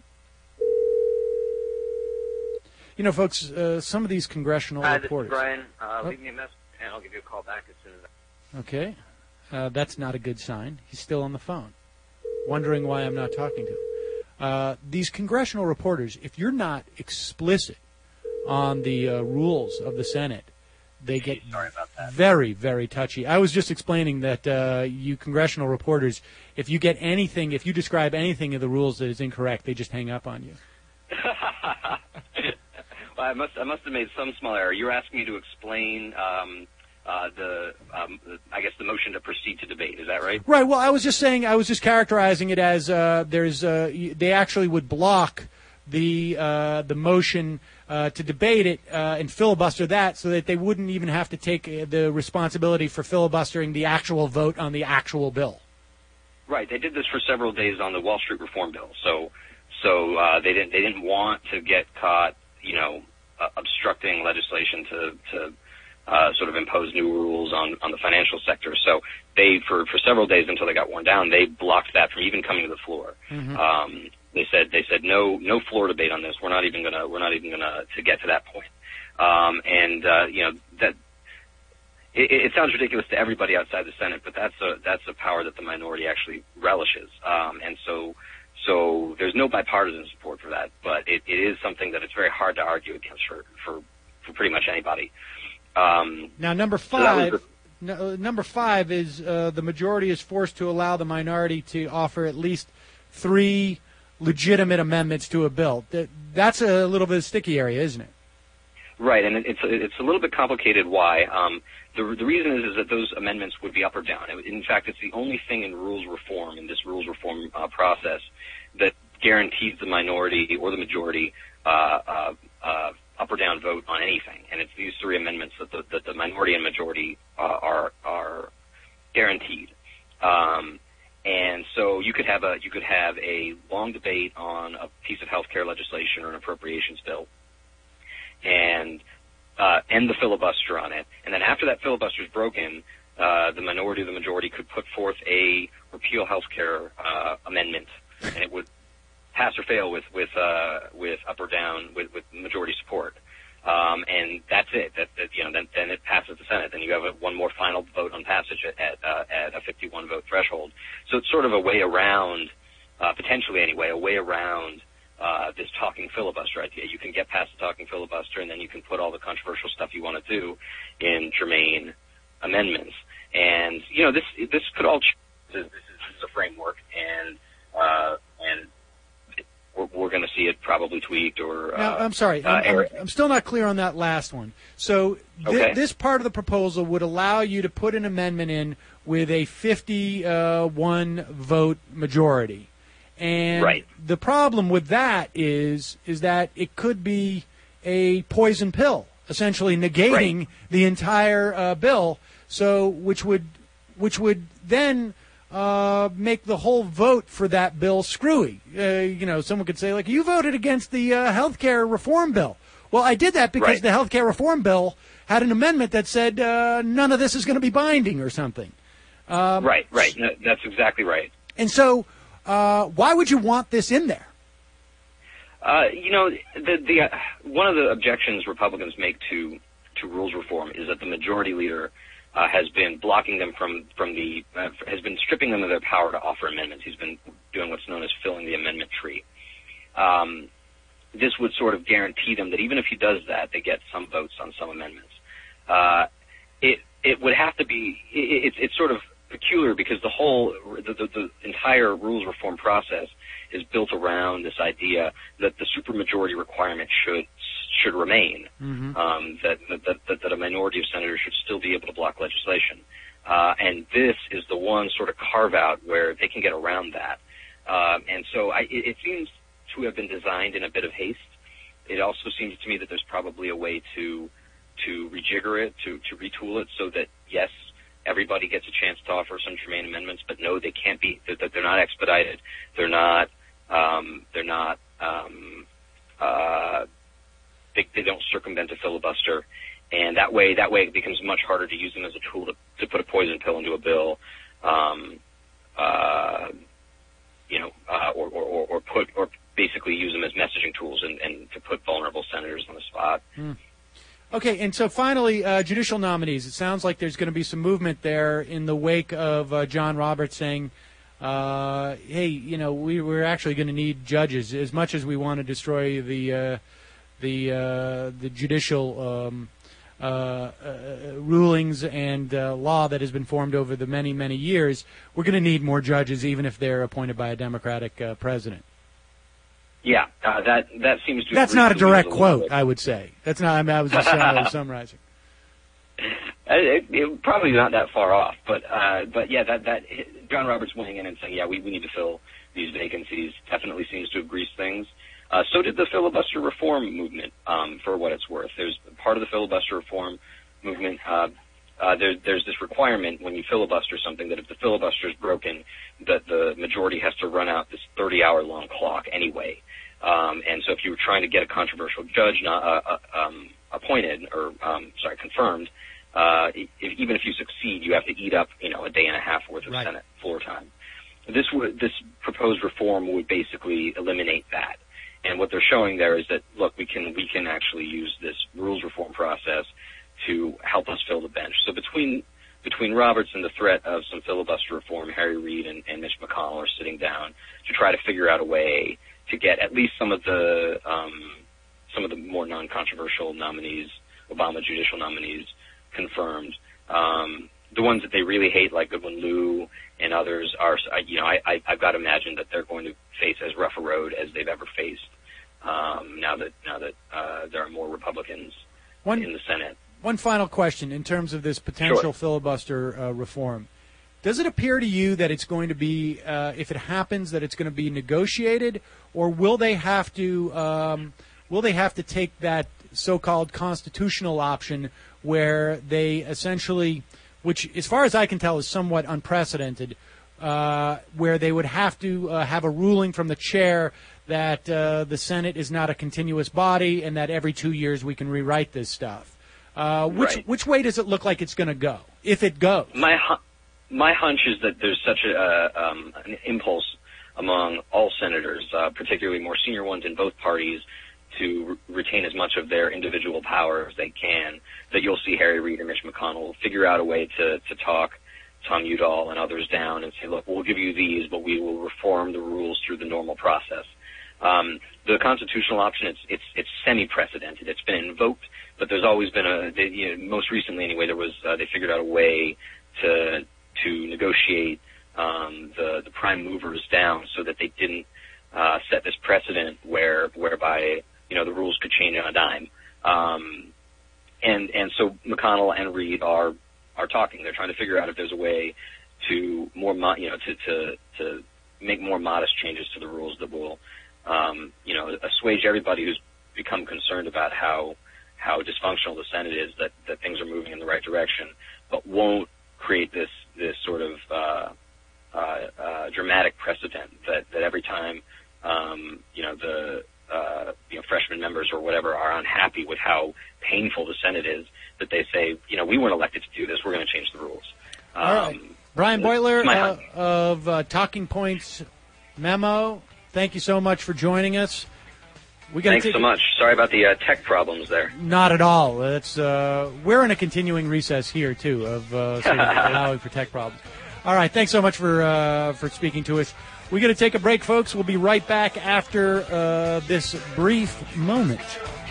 you know, folks, uh, some of these congressional Hi, reporters. This is Brian. Uh, oh. Leave me a message, and I'll give you a call back as soon as I. Okay. Uh, that's not a good sign. He's still on the phone, wondering why I'm not talking to him. Uh, these congressional reporters, if you're not explicit on the uh, rules of the Senate, they get very, very touchy. I was just explaining that uh, you congressional reporters, if you get anything, if you describe anything of the rules that is incorrect, they just hang up on you. Well, I must, I must have made some small error. You're asking me to explain um, uh, the, um, the, I guess, the motion to proceed to debate. Is that right? Right. Well, I was just saying, I was just characterizing it as uh, there's, uh, they actually would block the uh, the motion uh, to debate it uh, and filibuster that, so that they wouldn't even have to take uh, the responsibility for filibustering the actual vote on the actual bill. Right. They did this for several days on the Wall Street reform bill. So, so uh, they didn't they didn't want to get caught, you know, uh, obstructing legislation to to uh, sort of impose new rules on on the financial sector. So they, for for several days until they got worn down, they blocked that from even coming to the floor. Mm-hmm. Um, They said they said no no floor debate on this. We're not even gonna we're not even gonna to get to that point. Um, and uh, you know that it, it sounds ridiculous to everybody outside the Senate, but that's a that's a power that the minority actually relishes. Um, and so so there's no bipartisan support for that, but it, it is something that it's very hard to argue against for for, for pretty much anybody. Um, now number five. So no, number five is uh, the majority is forced to allow the minority to offer at least three legitimate amendments to a bill. That's a little bit of a sticky area, isn't it? Right, and it's it's a little bit complicated why. Um, the the reason is is that those amendments would be up or down. In fact, it's the only thing in rules reform, in this rules reform uh, process, that guarantees the minority or the majority uh, uh, uh, up or down vote on anything. And it's these three amendments that the, that the minority and majority uh, are are guaranteed. Um, and so you could have a you could have a long debate on a piece of health care legislation or an appropriations bill, and uh, end the filibuster on it. And then after that filibuster is broken, uh, the minority or the majority could put forth a repeal health care uh, amendment, and it would pass or fail with with uh, with up or down with, with majority support. Um, and that's it. That, that you know, then, then it passes the Senate. Then you have a, one more final vote on passage at at, uh, at a fifty-one vote threshold. So it's sort of a way around, uh, potentially anyway, a way around uh, this talking filibuster idea. You can get past the talking filibuster, and then you can put all the controversial stuff you want to do in germane amendments. And you know, this this could all change. This is, this is a framework, and uh, and. We're, we're going to see it probably tweaked or. Uh, now, I'm sorry, uh, I'm, I'm, I'm still not clear on that last one. So th- okay. this part of the proposal would allow you to put an amendment in with a fifty-one vote majority, and right. the problem with that is is that it could be a poison pill, essentially negating right. the entire uh, bill. So which would which would then. Uh, make the whole vote for that bill screwy. Uh, you know, someone could say, like, you voted against the uh, health care reform bill. Well, I did that because right. the health care reform bill had an amendment that said uh, none of this is going to be binding or something. Um, right, right. No, that's exactly right. And so uh, why would you want this in there? Uh, you know, the, the uh, one of the objections Republicans make to, to rules reform is that the majority leader Uh, has been blocking them from from the uh, has been stripping them of their power to offer amendments. He's been doing what's known as filling the amendment tree. Um, this would sort of guarantee them that even if he does that, they get some votes on some amendments. Uh, it it would have to be it, it's it's sort of peculiar because the whole the, the, the entire rules reform process is built around this idea that the supermajority requirement should should remain, mm-hmm. um, that, that, that, that a minority of senators should still be able to block legislation. Uh, and this is the one sort of carve-out where they can get around that. Um, and so I, it, it seems to have been designed in a bit of haste. It also seems to me that there's probably a way to to rejigger it, to, to retool it so that, yes, everybody gets a chance to offer some germane amendments, but no, they can't be, that they're not expedited. They're not, um, they're not, um, uh, They, they don't circumvent a filibuster, and that way, that way it becomes much harder to use them as a tool to, to put a poison pill into a bill, um, uh, you know, uh, or, or, or put, or basically use them as messaging tools and, and to put vulnerable senators on the spot. Mm. Okay, and so finally, uh, judicial nominees. It sounds like there's going to be some movement there in the wake of uh, John Roberts saying, uh, "Hey, you know, we, we're actually going to need judges as much as we want to destroy the." Uh, the uh, the judicial um, uh, uh, rulings and uh, law that has been formed over the many, many years, we're going to need more judges, even if they're appointed by a Democratic uh, president. Yeah, uh, that that seems to. That's not a direct quote, I would say. That's not. I, mean, I was just saying, I was summarizing. It, it, probably not that far off, but uh, but yeah, that that John Roberts weighing in and saying, yeah, we, we need to fill these vacancies definitely seems to have greased things. Uh, so did the filibuster reform movement, um, for what it's worth. There's part of the filibuster reform movement. Uh, uh, there, there's this requirement when you filibuster something that if the filibuster is broken, that the majority has to run out this thirty-hour long clock anyway. Um, and so if you were trying to get a controversial judge not, uh, uh, um, appointed or um, sorry confirmed, uh, if, even if you succeed, you have to eat up you know a day and a half worth of right. Senate floor time. This would this proposed reform would basically eliminate that. And what they're showing there is that, look, we can we can actually use this rules reform process to help us fill the bench. So between between Roberts and the threat of some filibuster reform, Harry Reid and, and Mitch McConnell are sitting down to try to figure out a way to get at least some of the um, some of the more non-controversial nominees, Obama judicial nominees, confirmed. Um, the ones that they really hate, like Goodwin Liu and others, are, you know, I, I, I've got to imagine that they're going to face as rough a road as they've ever faced. Um, now that now that uh, there are more Republicans one, in the Senate. One final question in terms of this potential sure. filibuster uh, reform. Does it appear to you that it's going to be, uh, if it happens, that it's going to be negotiated, or will they have to um, will they have to take that so-called constitutional option where they essentially which, as far as I can tell, is somewhat unprecedented, uh, where they would have to uh, have a ruling from the chair that uh, the Senate is not a continuous body and that every two years we can rewrite this stuff. Uh, which right. which way does it look like it's going to go, if it goes? My hu- my hunch is that there's such a uh, um, an impulse among all senators, uh, particularly more senior ones in both parties, to re- retain as much of their individual power as they can, that you'll see Harry Reid and Mitch McConnell figure out a way to, to talk Tom Udall and others down and say, look, we'll give you these, but we will reform the rules through the normal process. Um, the constitutional option, it's, it's, it's semi-precedented. It's been invoked, but there's always been a, they, you know, most recently anyway, there was, uh, they figured out a way to, to negotiate, um, the, the prime movers down so that they didn't, uh, set this precedent where, whereby, you know, the rules could change on a dime. Um, and, and so McConnell and Reid are, are talking. They're trying to figure out if there's a way to more, mo- you know, to, to, to make more modest changes to the rules that will, um, you know, assuage everybody who's become concerned about how, how dysfunctional the Senate is, that, that things are moving in the right direction, but won't create this, this sort of, uh, uh, uh, dramatic precedent that, that every time, um, you know, the, uh, you know, freshman members or whatever are unhappy with how painful the Senate is, that they say, you know, we weren't elected to do this, we're going to change the rules. Um, All right. Brian Beutler uh, hunt. of uh, Talking Points Memo, thank you so much for joining us. We gotta Thanks take so much. Sorry about the uh, tech problems there. Not at all. It's, uh, we're in a continuing recess here, too, of uh, sort of allowing for tech problems. All right, thanks so much for uh, for speaking to us. We're going to take a break, folks. We'll be right back after uh, this brief moment.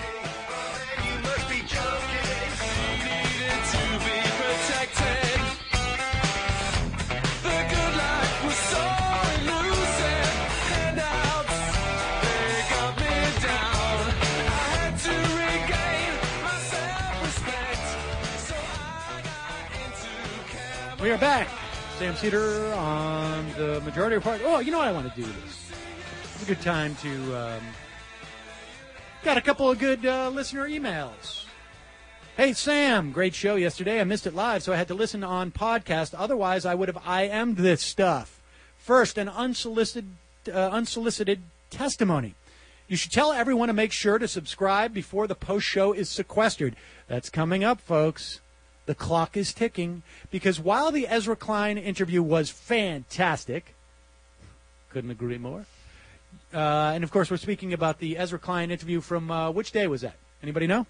We are back. Sam Cedar on the Majority Report. Oh, you know what I want to do this. It's a good time to... Um, got a couple of good uh, listener emails. Hey, Sam, great show yesterday. I missed it live, so I had to listen on podcast. Otherwise, I would have I M'd this stuff. First, an unsolicited, uh, unsolicited testimony. You should tell everyone to make sure to subscribe before the post-show is sequestered. That's coming up, folks. The clock is ticking, because while the Ezra Klein interview was fantastic, couldn't agree more, uh, and of course we're speaking about the Ezra Klein interview from, uh, which day was that? Anybody know?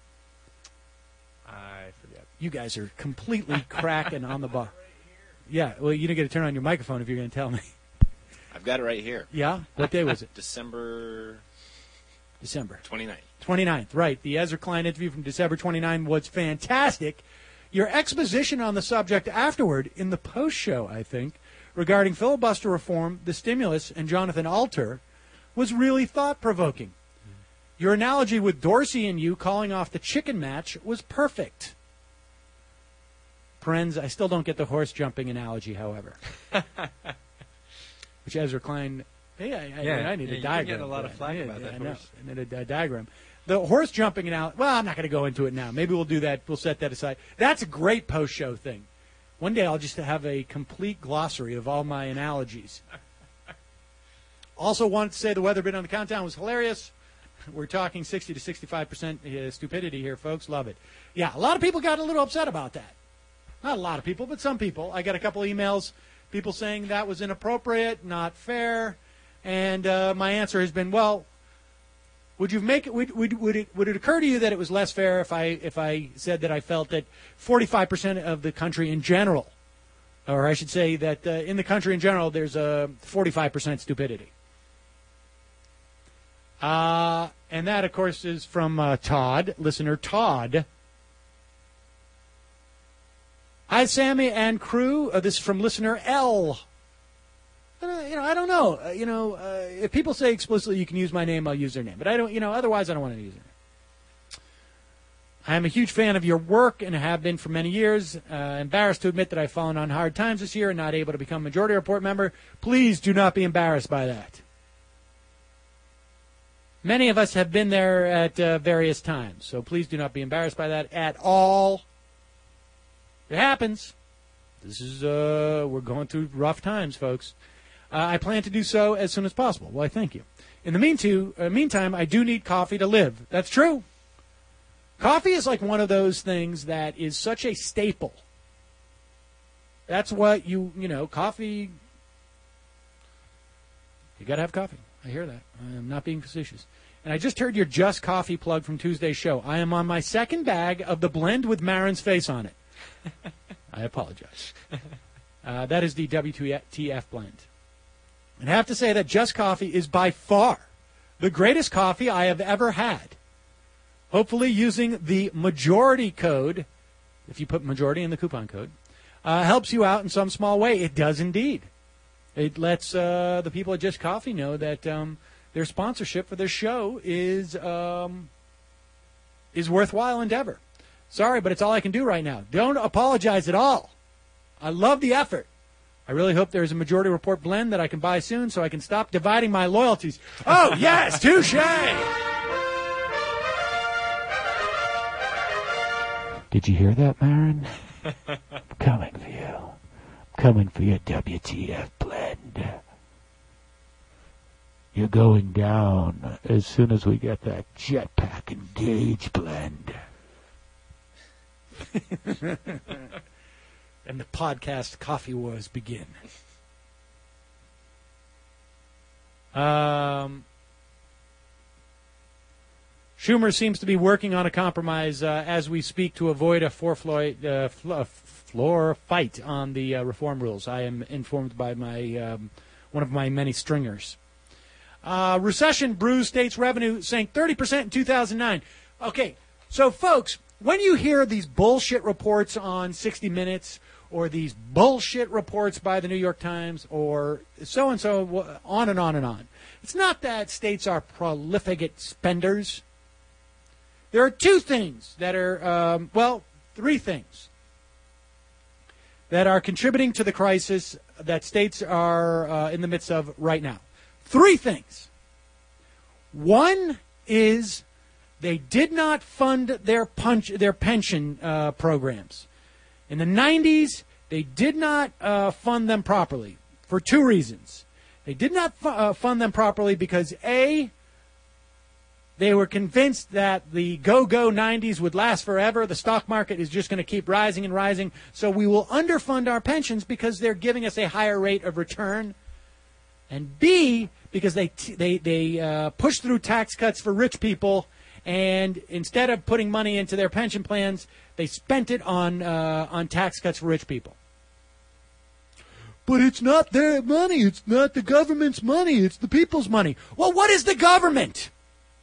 I forget. You guys are completely cracking on the bar. Yeah, well, you didn't get to turn on your microphone if you're going to tell me. I've got it right here. Yeah? What day was it? December... December. twenty-ninth. twenty-ninth, right. The Ezra Klein interview from December twenty-ninth was fantastic. Your exposition on the subject afterward in the post-show, I think, regarding filibuster reform, the stimulus, and Jonathan Alter was really thought-provoking. Mm-hmm. Your analogy with Dorsey and you calling off the chicken match was perfect. Friends, I still don't get the horse-jumping analogy, however. Which Ezra Klein... Hey, I, I, yeah, I need yeah, a diagram. You're getting a lot of flack yeah, about yeah, that I know. horse. I need a, a diagram. The horse jumping analogy. Well, I'm not going to go into it now. Maybe we'll do that. We'll set that aside. That's a great post-show thing. One day I'll just have a complete glossary of all my analogies. Also wanted to say the weather bit on the countdown was hilarious. We're talking sixty to sixty-five percent stupidity here, folks. Love it. Yeah, a lot of people got a little upset about that. Not a lot of people, but some people. I got a couple emails, people saying that was inappropriate, not fair. And uh, my answer has been, well, would you make it? Would, would, would it would it occur to you that it was less fair if I if I said that I felt that forty-five percent of the country in general, or I should say that uh, in the country in general, there's a forty-five percent stupidity. Uh, and that, of course, is from uh, Todd, listener Todd. Hi, Sammy and crew. Uh, this is from listener L. Uh, you know, I don't know. Uh, you know, uh, if people say explicitly you can use my name, I'll use their name. But I don't, you know, otherwise I don't want to use their name. I am a huge fan of your work and have been for many years. Uh, embarrassed to admit that I've fallen on hard times this year and not able to become a Majority Report member. Please do not be embarrassed by that. Many of us have been there at uh, various times, so please do not be embarrassed by that at all. It happens. This is, uh, we're going through rough times, folks. Uh, I plan to do so as soon as possible. Why, thank you. In the meantime, uh, meantime, I do need coffee to live. That's true. Coffee is like one of those things that is such a staple. That's what you, you know, coffee, you got to have coffee. I hear that. I'm not being facetious. And I just heard your Just Coffee plug from Tuesday's show. I am on my second bag of the blend with Marin's face on it. I apologize. Uh, that is the W T F blend. And I have to say that Just Coffee is by far the greatest coffee I have ever had. Hopefully using the majority code, if you put majority in the coupon code, uh, helps you out in some small way. It does indeed. It lets uh, the people at Just Coffee know that um, their sponsorship for this show is um, is worthwhile endeavor. Sorry, but it's all I can do right now. Don't apologize at all. I love the effort. I really hope there's a Majority Report blend that I can buy soon so I can stop dividing my loyalties. Oh, yes, touche! Did you hear that, Marin? I'm coming for you. I'm coming for your W T F blend. You're going down as soon as we get that Jetpack Engage blend. And the podcast Coffee Wars begin. Um, Schumer seems to be working on a compromise uh, as we speak to avoid a four floor, uh, fl- floor fight on the uh, reform rules. I am informed by my um, one of my many stringers. Uh, recession brews states' revenue sank thirty percent in two thousand nine. Okay, so folks, when you hear these bullshit reports on sixty minutes or these bullshit reports by the New York Times or so-and-so, on and on and on, it's not that states are prolific spenders. There are two things that are, um, well, three things that are contributing to the crisis that states are uh, in the midst of right now. Three things. One is they did not fund their punch, their pension uh, programs. In the nineties, they did not uh, fund them properly for two reasons. They did not fu- uh, fund them properly because, A, they were convinced that the go-go nineties would last forever. The stock market is just going to keep rising and rising. So we will underfund our pensions because they're giving us a higher rate of return. And B, because they t- they they uh, push through tax cuts for rich people, and instead of putting money into their pension plans, they spent it on uh, on tax cuts for rich people. But it's not their money. It's not the government's money. It's the people's money. Well, what is the government?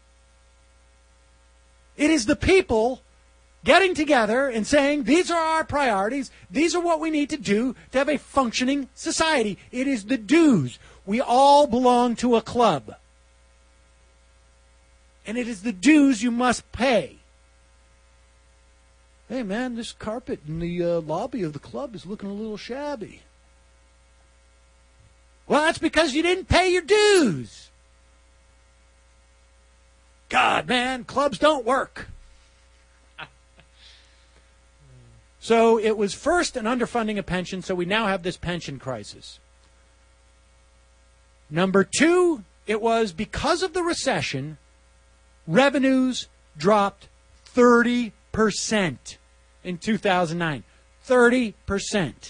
It is the people getting together and saying, these are our priorities. These are what we need to do to have a functioning society. It is the dues. We all belong to a club. And it is the dues you must pay. Hey, man, this carpet in the uh, lobby of the club is looking a little shabby. Well, that's because you didn't pay your dues. God, man, clubs don't work. So it was first an underfunding of pensions, so we now have this pension crisis. Number two, it was because of the recession, revenues dropped thirty percent in two thousand nine. thirty percent.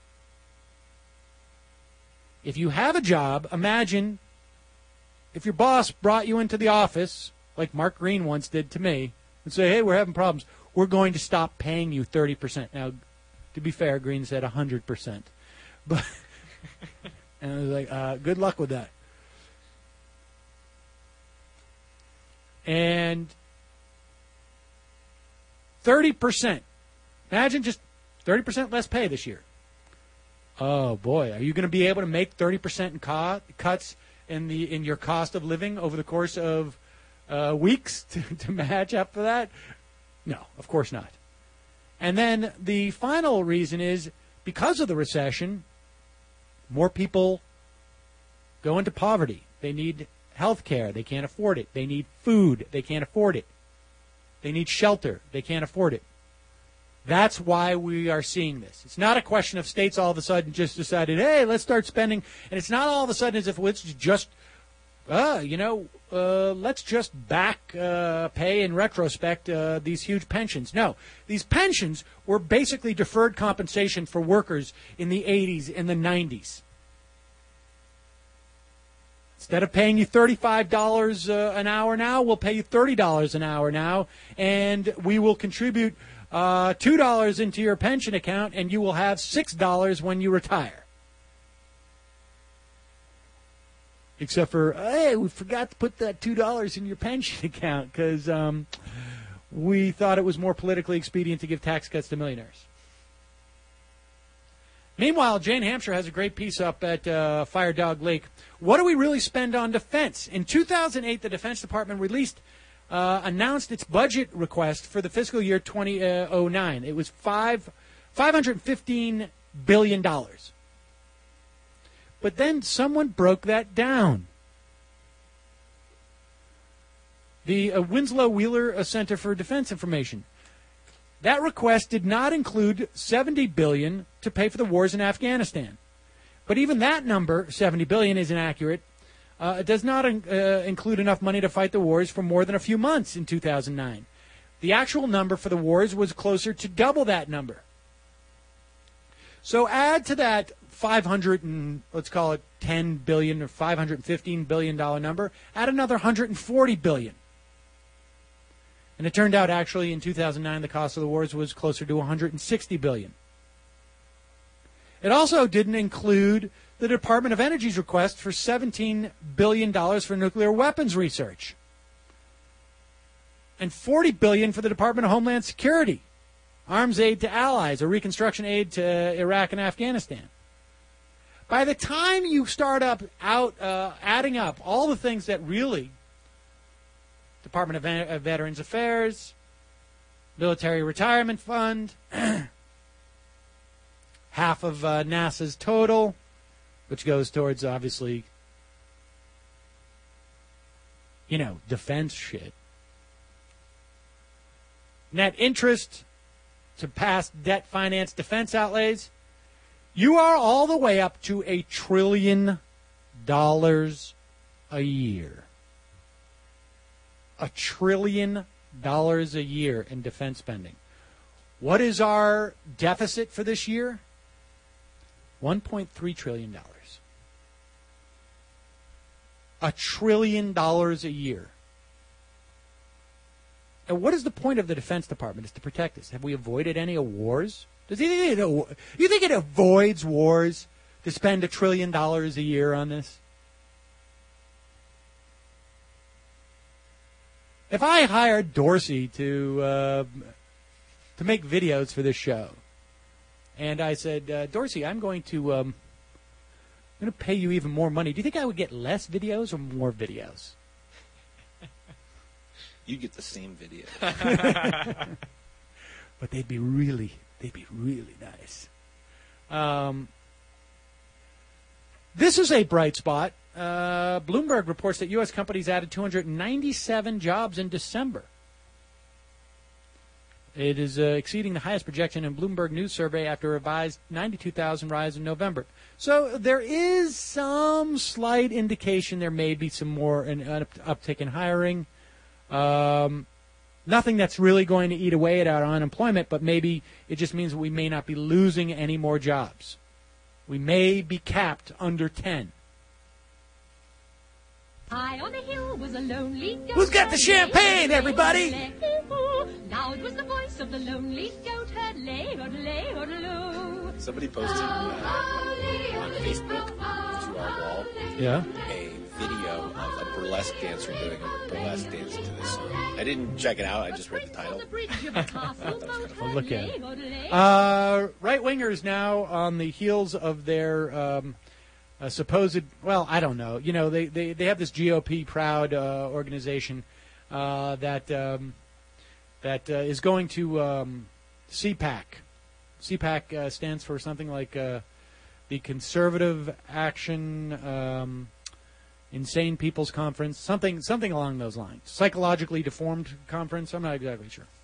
If you have a job, imagine if your boss brought you into the office, like Mark Green once did to me, and say, hey, we're having problems. We're going to stop paying you thirty percent. Now, to be fair, Green said one hundred percent. But, and I was like, uh, good luck with that. And thirty percent. Imagine just thirty percent less pay this year. Oh, boy. Are you going to be able to make thirty percent in co- cuts in the in your cost of living over the course of uh, weeks to, to match up for that? No, of course not. And then the final reason is because of the recession, more people go into poverty. They need health care. They can't afford it. They need food. They can't afford it. They need shelter. They can't afford it. That's why we are seeing this. It's not a question of states all of a sudden just decided, hey, let's start spending. And it's not all of a sudden as if it's just, uh, you know, uh, let's just back uh, pay in retrospect uh, these huge pensions. No, these pensions were basically deferred compensation for workers in the eighties and the nineties. Instead of paying you thirty-five dollars uh, an hour now, we'll pay you thirty dollars an hour now, and we will contribute uh, two dollars into your pension account, and you will have six dollars when you retire. Except for, hey, we forgot to put that two dollars in your pension account because um, we thought it was more politically expedient to give tax cuts to millionaires. Meanwhile, Jane Hampshire has a great piece up at uh, Fire Dog Lake. What do we really spend on defense? In two thousand eight, the Defense Department released, uh, announced its budget request for the fiscal year two thousand nine. It was five, five hundred fifteen billion dollars. But then someone broke that down. The uh, Winslow Wheeler uh, Center for Defense Information. That request did not include seventy billion dollars to pay for the wars in Afghanistan. But even that number, seventy billion dollars, is inaccurate. Uh, it does not uh, include enough money to fight the wars for more than a few months in two thousand nine. The actual number for the wars was closer to double that number. So add to that five hundred and let's call it ten billion dollars or five hundred fifteen billion dollars number, add another one hundred forty billion dollars. And it turned out, actually, in two thousand nine, the cost of the wars was closer to one hundred sixty billion dollars. It also didn't include the Department of Energy's request for seventeen billion dollars for nuclear weapons research and forty billion dollars for the Department of Homeland Security, arms aid to allies, or reconstruction aid to Iraq and Afghanistan. By the time you start up out uh, adding up all the things that really Department of Ven- Veterans Affairs, Military Retirement Fund, half of uh, NASA's total, which goes towards, obviously, you know, defense shit. Net interest to past debt finance defense outlays, you are all the way up to a trillion dollars a year. A trillion dollars a year in defense spending. What is our deficit for this year? one point three trillion dollars. A trillion dollars a year. And what is the point of the Defense Department? Is to protect us. Have we avoided any wars? Does you think it, you think it avoids wars to spend a trillion dollars a year on this? If I hired Dorsey to uh, to make videos for this show, and I said, uh, Dorsey, I'm going to um, I'm going to pay you even more money, do you think I would get less videos or more videos? You get the same video. But they'd be really, they'd be really nice. Um, this is a bright spot. Uh, Bloomberg reports that U S companies added two hundred ninety-seven jobs in December. It is uh, exceeding the highest projection in Bloomberg News survey after a revised ninety-two thousand rise in November. So there is some slight indication there may be some more an, an uptick in hiring. Um, nothing that's really going to eat away at our unemployment, but maybe it just means that we may not be losing any more jobs. We may be capped under ten. High on a hill was a lonely goat. Who's got the champagne, everybody? Loud was the voice of the lonely goat. Lay, lay, low. Somebody posted uh, on Facebook to our wall Yeah. a video of a burlesque dancer doing a burlesque dance to this song. I didn't check it out. I just read the title. I'll look at it. Uh, right-wingers now on the heels of their um, uh, supposed, well, I don't know. You know, they, they, they have this G O P-proud uh, organization uh, that um, that uh, is going to um, C PAC. C PAC uh, stands for something like uh, the Conservative Action um, Insane People's Conference, something something along those lines. Psychologically Deformed Conference, I'm not exactly sure.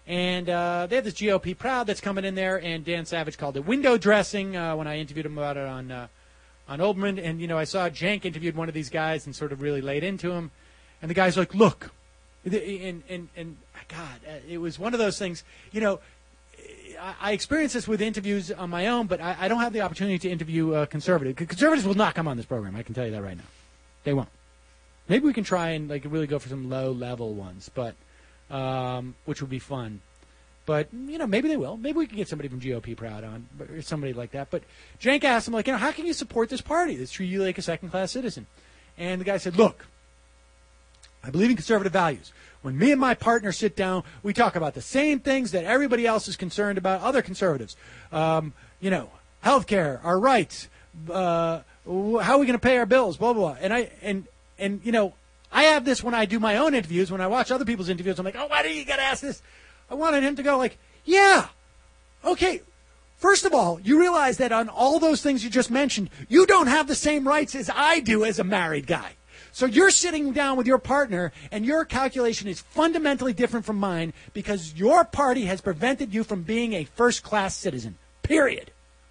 And uh, they have this G O P Proud that's coming in there, and Dan Savage called it window dressing uh, when I interviewed him about it on uh, on Olbermann. And, you know, I saw Cenk interviewed one of these guys and sort of really laid into him. And the guy's like, look, and, and, and God, it was one of those things, you know, I, I experienced this with interviews on my own, but I, I don't have the opportunity to interview uh, conservatives. Conservatives will not come on this program, I can tell you that right now. They won't. Maybe we can try and like really go for some low-level ones, but um, which would be fun. But, you know, maybe they will. Maybe we can get somebody from G O P Proud on, or somebody like that. But Cenk asked him, like, you know, how can you support this party that's treating you like a second-class citizen? And the guy said, look, I believe in conservative values. When me and my partner sit down, we talk about the same things that everybody else is concerned about, other conservatives. Um, you know, health care, our rights, uh, how are we going to pay our bills, blah, blah, blah. And, I, and, and, you know, I have this when I do my own interviews. When I watch other people's interviews, I'm like, oh, why do you got to ask this? I wanted him to go like, yeah, okay, first of all, you realize that on all those things you just mentioned, you don't have the same rights as I do as a married guy. So you're sitting down with your partner, and your calculation is fundamentally different from mine because your party has prevented you from being a first-class citizen, period.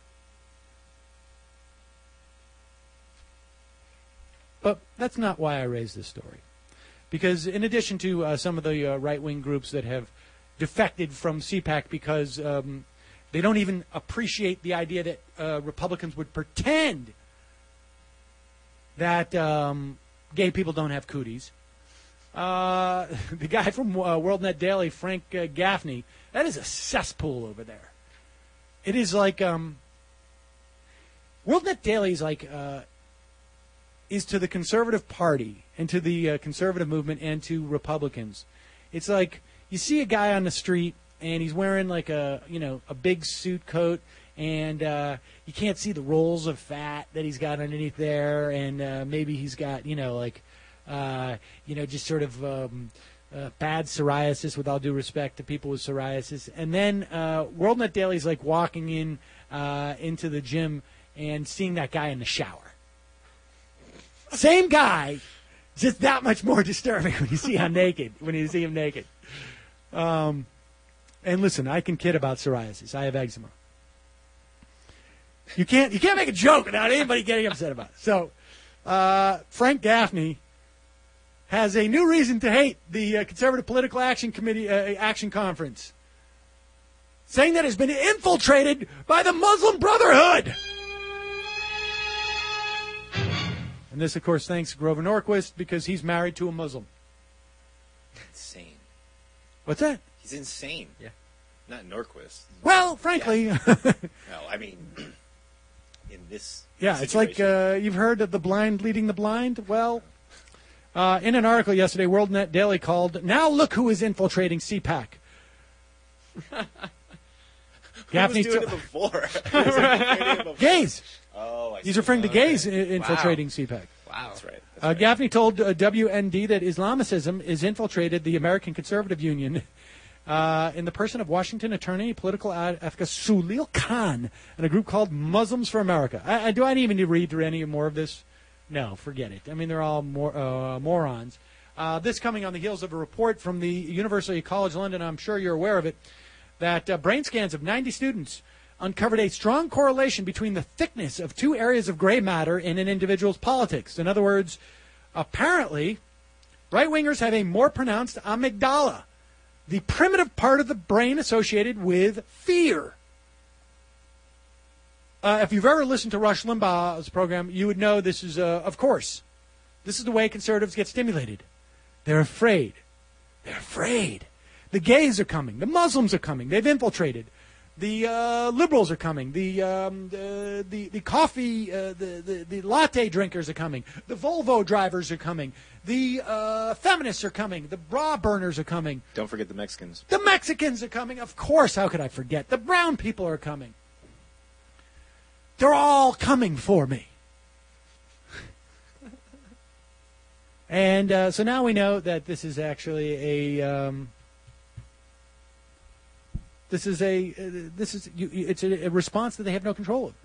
But that's not why I raised this story. Because in addition to uh, some of the uh, right-wing groups that have defected from C PAC because um, they don't even appreciate the idea that uh, Republicans would pretend that um, gay people don't have cooties. Uh, the guy from uh, WorldNet Daily, Frank uh, Gaffney, that is a cesspool over there. It is like um, WorldNet Daily is like uh, is to the conservative party and to the uh, conservative movement and to Republicans. It's like you see a guy on the street and he's wearing like a, you know, a big suit coat, and uh, you can't see the rolls of fat that he's got underneath there, and uh, maybe he's got, you know, like, uh, you know, just sort of um, uh, bad psoriasis, with all due respect to people with psoriasis. And then uh, WorldNet Daily's like walking in uh, into the gym and seeing that guy in the shower. Same guy, just that much more disturbing when you see him naked. When you see him naked. Um, and listen, I can kid about psoriasis. I have eczema. You can't you can't make a joke without anybody getting upset about it. So, uh, Frank Gaffney has a new reason to hate the uh, Conservative Political Action Committee uh, Action Conference, saying that it's been infiltrated by the Muslim Brotherhood. And this, of course, thanks to Grover Norquist, because he's married to a Muslim. Insane. What's that? He's insane. Yeah. Not Norquist. Well, frankly. Yeah. No, I mean, in this Yeah, situation. it's like uh, you've heard of the blind leading the blind. Well, uh, in an article yesterday, WorldNet Daily called, "Now Look Who is Infiltrating C PAC." Gaffney was doing t- it before? Who was infiltrating it before? Gays. Oh, I He's see. referring to Oh, gays okay. I- infiltrating Wow. C PAC. Wow. That's right. That's Uh, right. Gaffney told uh, W N D that Islamicism has infiltrated the American Conservative Union uh, in the person of Washington attorney, political advocate Sulil Khan, and a group called Muslims for America. I, I, do I even need to read through any more of this? No, forget it. I mean, they're all mor- uh, morons. Uh, this coming on the heels of a report from the University College London, I'm sure you're aware of it, that uh, brain scans of ninety students uncovered a strong correlation between the thickness of two areas of gray matter in an individual's politics. In other words, apparently, right-wingers have a more pronounced amygdala, the primitive part of the brain associated with fear. Uh, if you've ever listened to Rush Limbaugh's program, you would know this is, uh, of course, this is the way conservatives get stimulated. They're afraid. They're afraid. The gays are coming. The Muslims are coming. They've infiltrated. The uh, liberals are coming. The um, the, the the coffee, uh, the, the the latte drinkers are coming. The Volvo drivers are coming. The uh, feminists are coming. The bra burners are coming. Don't forget the Mexicans. The Mexicans are coming. Of course, how could I forget? The brown people are coming. They're all coming for me. And uh, so now we know that this is actually a. Um, This is a uh, this is you, it's a, a response that they have no control over.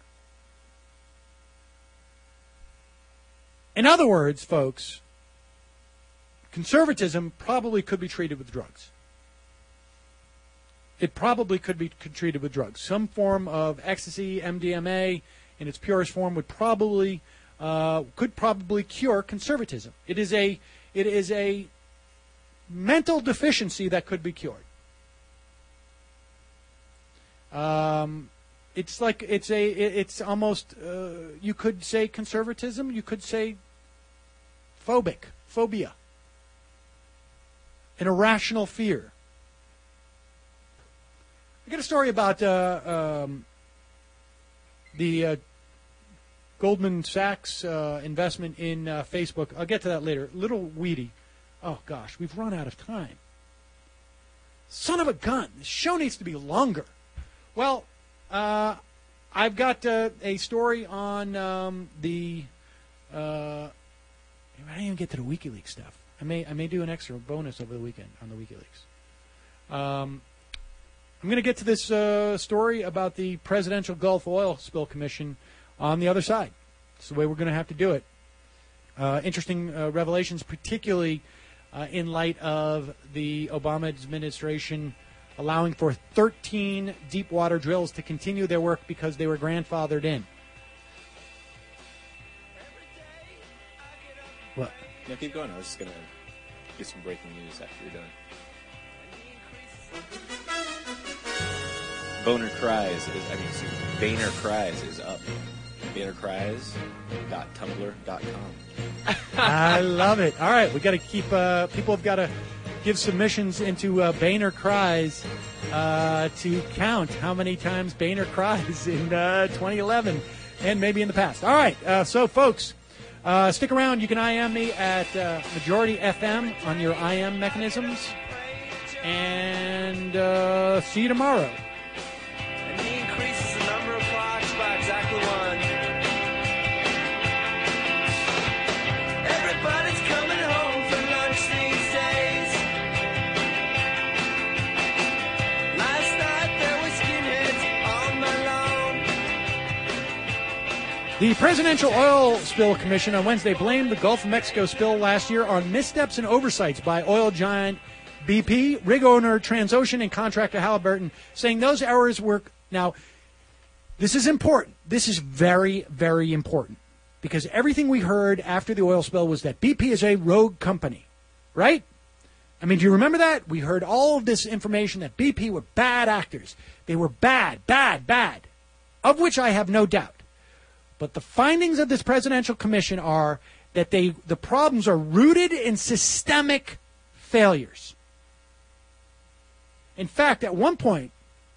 In other words, folks, conservatism probably could be treated with drugs. it probably could be treated with drugs. Some form of ecstasy, M D M A, in its purest form, would probably uh, could probably cure conservatism. It is a it is a mental deficiency that could be cured. Um, it's like it's a it's almost uh, you could say conservatism. You could say phobic phobia, an irrational fear. I got a story about uh, um, the uh, Goldman Sachs uh, investment in uh, Facebook. I'll get to that later. Little weedy. Oh, gosh, we've run out of time. Son of a gun. This show needs to be longer. Well, uh, I've got uh, a story on um, the... Uh, I didn't even get to the WikiLeaks stuff. I may I may do an extra bonus over the weekend on the WikiLeaks. Um, I'm going to get to this uh, story about the Presidential Gulf Oil Spill Commission on the other side. It's the way we're going to have to do it. Uh, interesting uh, revelations, particularly uh, in light of the Obama administration allowing for thirteen deep water drills to continue their work because they were grandfathered in. What? No, keep going. I was just going to get some breaking news after you're done. Boner Cries is, I mean, excuse me, Boehner Cries is up. Boehner Cries dot tumblr dot com. I love it. All right, we got to keep, uh, people have got to give submissions into uh, Boehner Cries uh, to count how many times Boehner cries in uh, twenty eleven and maybe in the past. All right, uh, so folks, uh, stick around. You can I M me at uh, Majority F M on your I M mechanisms. And uh, see you tomorrow. And he increases the number of clocks by exactly one. Everybody's coming home for lunch these days. Last night there were skinheads on my lawn. The Presidential Oil Spill Commission on Wednesday blamed the Gulf of Mexico spill last year on missteps and oversights by oil giant B P, rig owner Transocean, and contractor Halliburton, saying those errors were... Now, this is important. This is very, very important. Because everything we heard after the oil spill was that B P is a rogue company. Right? I mean, do you remember that? We heard all of this information that B P were bad actors. They were bad, bad, bad. Of which I have no doubt. But the findings of this presidential commission are that they the problems are rooted in systemic failures. In fact, at one point,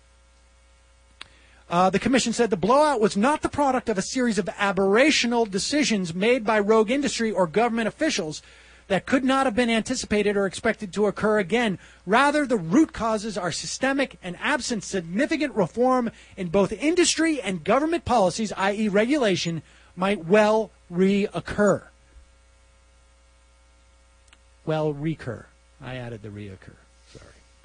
uh, the commission said the blowout was not the product of a series of aberrational decisions made by rogue industry or government officials that could not have been anticipated or expected to occur again. Rather, the root causes are systemic and absent significant reform in both industry and government policies, that is regulation, might well reoccur. Well, recur. I added the reoccur. Sorry.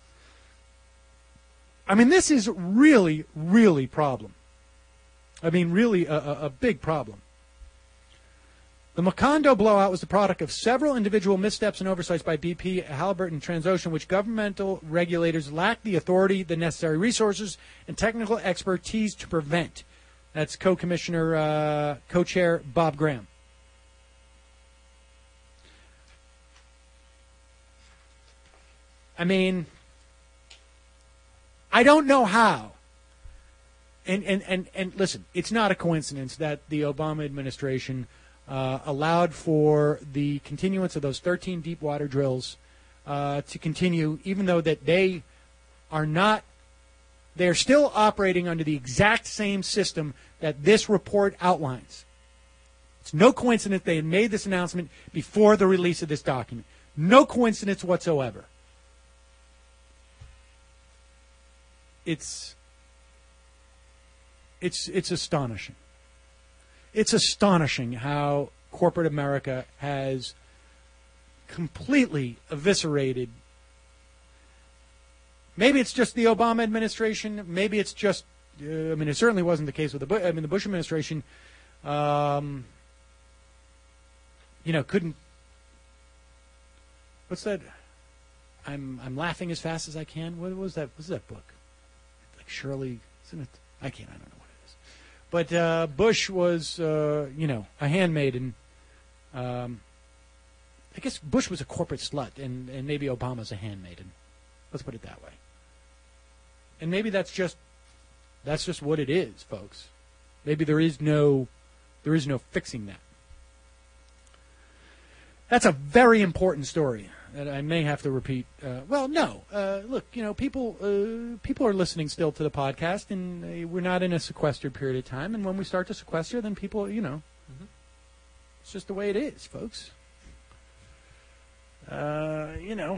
I mean, this is really, really problem. I mean, really a, a, a big problem. The Macondo blowout was the product of several individual missteps and oversights by B P, Halliburton, and Transocean, which governmental regulators lacked the authority, the necessary resources, and technical expertise to prevent. That's co-commissioner, uh, co-chair Bob Graham. I mean... I don't know how. And, and, and, and listen, it's not a coincidence that the Obama administration uh, allowed for the continuance of those thirteen deep water drills uh, to continue, even though that they are not, they're still operating under the exact same system that this report outlines. It's no coincidence they had made this announcement before the release of this document. No coincidence whatsoever. It's it's it's astonishing. It's astonishing how corporate America has completely eviscerated. Maybe it's just the Obama administration. Maybe it's just. Uh, I mean, it certainly wasn't the case with the. Bush, I mean, the Bush administration. Um, you know, couldn't. What's that? I'm I'm laughing as fast as I can. What was that? What's that book? like Shirley, isn't it? I can't, I don't know what it is. But uh, Bush was, uh, you know, a handmaiden. Um, I guess Bush was a corporate slut, and, and maybe Obama's a handmaiden. Let's put it that way. And maybe that's just that's just what it is, folks. Maybe there is no there is no fixing that. That's a very important story that I may have to repeat. Uh, well, no. Uh, look, you know, people uh, people are listening still to the podcast, and uh, we're not in a sequestered period of time. And when we start to sequester, then people, you know, mm-hmm. It's just the way it is, folks. Uh, you know,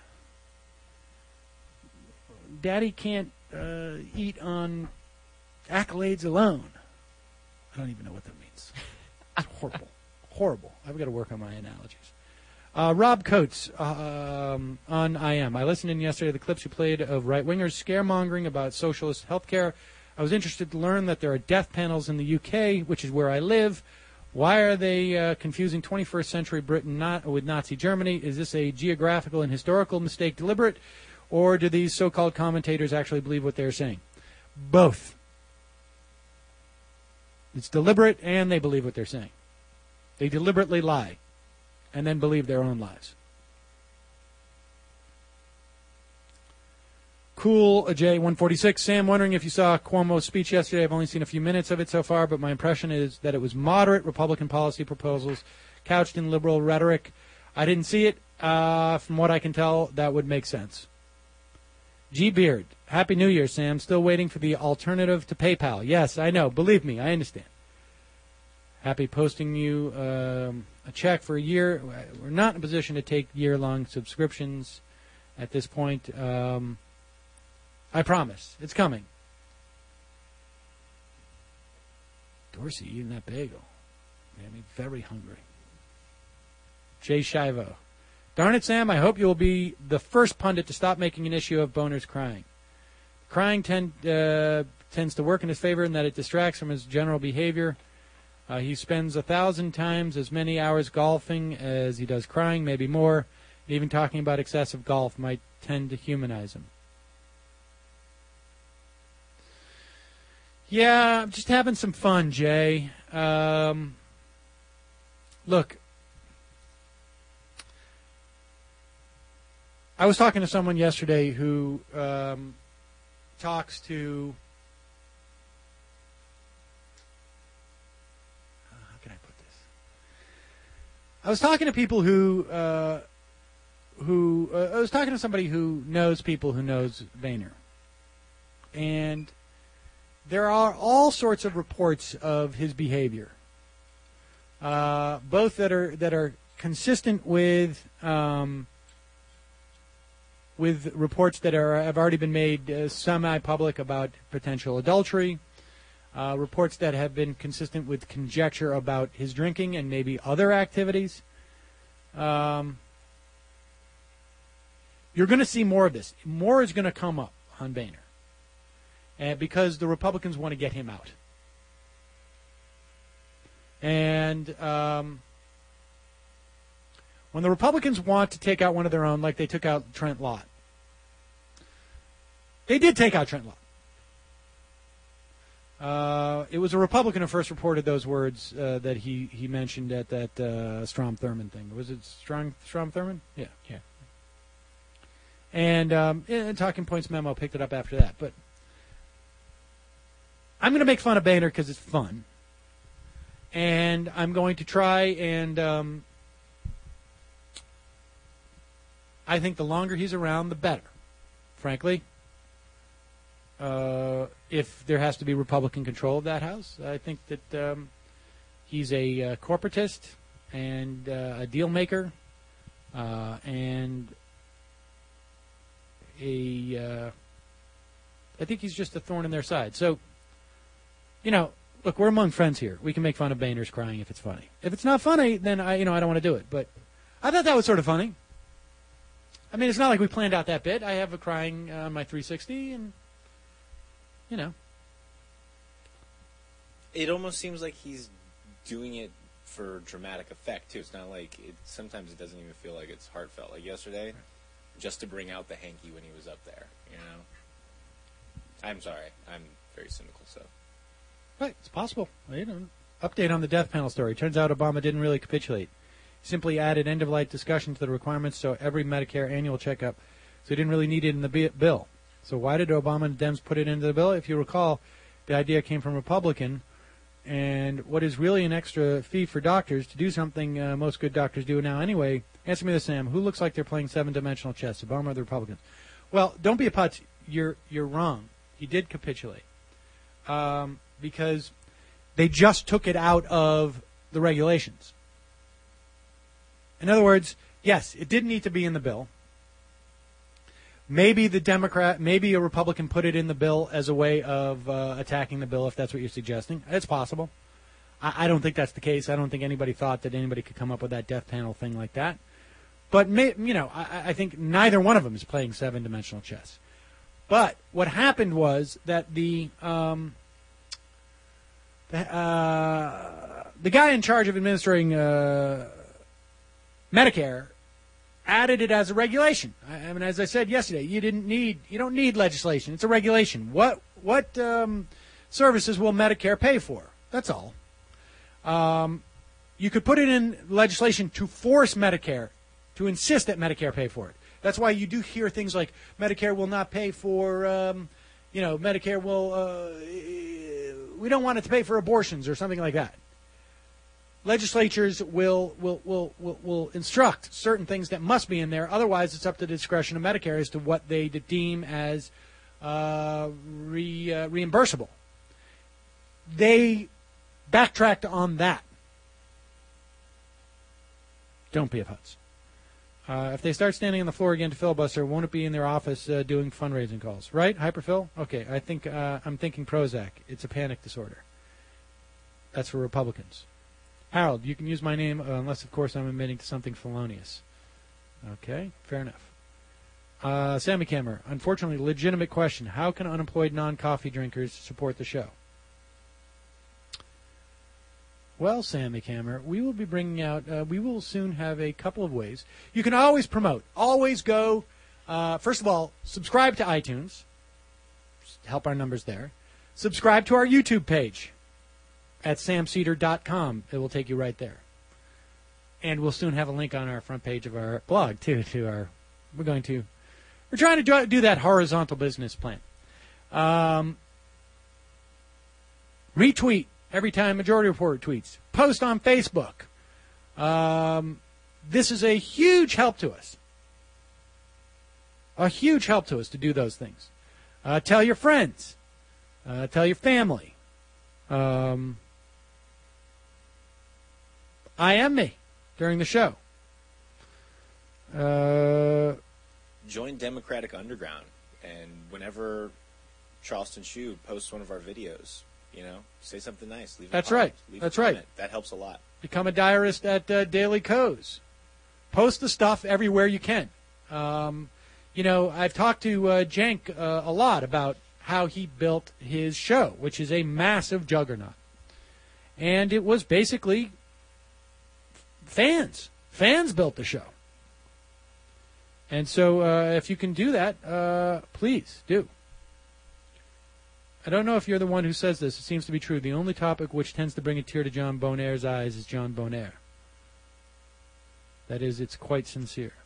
Daddy can't uh, eat on accolades alone. I don't even know what that means. Horrible. Horrible. I've got to work on my analogies. Uh, Rob Coates uh, um, on I M. I listened in yesterday to the clips you played of right-wingers scaremongering about socialist health care. I was interested to learn that there are death panels in the U K, which is where I live. Why are they uh, confusing twenty-first century Britain not with Nazi Germany? Is this a geographical and historical mistake deliberate, or do these so-called commentators actually believe what they're saying? Both. It's deliberate, and they believe what they're saying. They deliberately lie and then believe their own lies. Cool, J one forty-six. Sam, wondering if you saw Cuomo's speech yesterday. I've only seen a few minutes of it so far, but my impression is that it was moderate Republican policy proposals couched in liberal rhetoric. I didn't see it. Uh, from what I can tell, that would make sense. G. Beard, Happy New Year, Sam. Still waiting for the alternative to PayPal. Yes, I know. Believe me, I understand. Happy posting you um, a check for a year. We're not in a position to take year-long subscriptions at this point. Um, I promise. It's coming. Dorsey eating that bagel. Made me very hungry. Jay Shivo. Darn it, Sam, I hope you will be the first pundit to stop making an issue of Boner's crying. Crying tend, uh, tends to work in his favor in that it distracts from his general behavior. Uh, he spends a thousand times as many hours golfing as he does crying, maybe more. Even talking about excessive golf might tend to humanize him. Yeah, I'm just having some fun, Jay. Um, look, I was talking to someone yesterday who um, talks to... Uh, how can I put this? I was talking to people who... Uh, who uh, I was talking to somebody who knows people who knows Boehner. And there are all sorts of reports of his behavior, uh, both that are that are consistent with um, with reports that are have already been made uh, semi-public about potential adultery, uh, reports that have been consistent with conjecture about his drinking and maybe other activities. Um, you're going to see more of this. More is going to come up on Boehner. And because the Republicans want to get him out. And um, when the Republicans want to take out one of their own, like they took out Trent Lott, they did take out Trent Lott. Uh, it was a Republican who first reported those words uh, that he, he mentioned at that uh, Strom Thurmond thing. Was it Strom, Strom Thurmond? Yeah. yeah. And, um, and Talking Points Memo picked it up after that. But I'm going to make fun of Boehner because it's fun. And I'm going to try and um, I think the longer he's around, the better, frankly. Uh, if there has to be Republican control of that House, I think that um, he's a uh, corporatist and uh, a deal maker uh, and a, uh, I think he's just a thorn in their side. So, you know, look, we're among friends here. We can make fun of Boehner's crying if it's funny. If it's not funny, then I, you know, I don't want to do it. But I thought that was sort of funny. I mean, it's not like we planned out that bit. I have a crying on my three sixty, and you know, it almost seems like he's doing it for dramatic effect too. It's not like it. Sometimes it doesn't even feel like it's heartfelt. Like yesterday, just to bring out the hanky when he was up there, you know. I'm sorry. I'm very cynical, so. Right, it's possible. You know, update on the death panel story. Turns out Obama didn't really capitulate. He simply added end-of-life discussion to the requirements so every Medicare annual checkup. So he didn't really need it in the bi- bill. So why did Obama and Dems put it into the bill? If you recall, the idea came from Republican. And what is really an extra fee for doctors to do something uh, most good doctors do now anyway? Answer me this, Sam. Who looks like they're playing seven-dimensional chess, Obama or the Republicans? Well, don't be a putz. You're, you're wrong. He did capitulate. Um, because they just took it out of the regulations. In other words, yes, it did need to be in the bill. Maybe the Democrat, maybe a Republican put it in the bill as a way of uh, attacking the bill, if that's what you're suggesting. It's possible. I, I don't think that's the case. I don't think anybody thought that anybody could come up with that death panel thing like that. But, may, you know, I, I think neither one of them is playing seven-dimensional chess. But what happened was that the um, the, uh, the guy in charge of administering uh, Medicare added it as a regulation. I, I mean, as I said yesterday, you didn't need you don't need legislation. It's a regulation. What what um, services will Medicare pay for? That's all. Um, you could put it in legislation to force Medicare, to insist that Medicare pay for it. That's why you do hear things like Medicare will not pay for, um, you know, Medicare will, uh, we don't want it to pay for abortions or something like that. Legislatures will, will, will, will, will instruct certain things that must be in there. Otherwise, it's up to the discretion of Medicare as to what they deem as uh, re, uh, reimbursable. They backtracked on that. Don't be a putz. Uh, if they start standing on the floor again to filibuster, won't it be in their office uh, doing fundraising calls? Right, Hyperphil? Okay, I think uh, I'm thinking Prozac. It's a panic disorder. That's for Republicans. Harold, you can use my name uh, unless, of course, I'm admitting to something felonious. Okay, fair enough. Uh, Sammy Kammer, unfortunately, legitimate question. How can unemployed non-coffee drinkers support the show? Well, Sammy Kammer, we will be bringing out, uh, we will soon have a couple of ways. You can always promote. Always go, uh, first of all, subscribe to iTunes. Just help our numbers there. Subscribe to our YouTube page at sam cedar dot com. It will take you right there. And we'll soon have a link on our front page of our blog, too, to our, we're going to, we're trying to do, do that horizontal business plan. Um, retweet. Every time Majority Report tweets. Post on Facebook. Um, this is a huge help to us. A huge help to us to do those things. Uh, tell your friends. Uh, tell your family. Um, I am me during the show. Uh, Join Democratic Underground, and whenever Charleston Shoe posts one of our videos, you know, say something nice. Leave a That's comment. right. Leave That's a comment. right. That helps a lot. Become a diarist at uh, Daily Co's. Post the stuff everywhere you can. Um, you know, I've talked to uh, Cenk uh, a lot about how he built his show, which is a massive juggernaut. And it was basically fans. Fans built the show. And so uh, if you can do that, uh, please do. I don't know if you're the one who says this. It seems to be true. The only topic which tends to bring a tear to John Bonaire's eyes is John Bonaire. That is, it's quite sincere.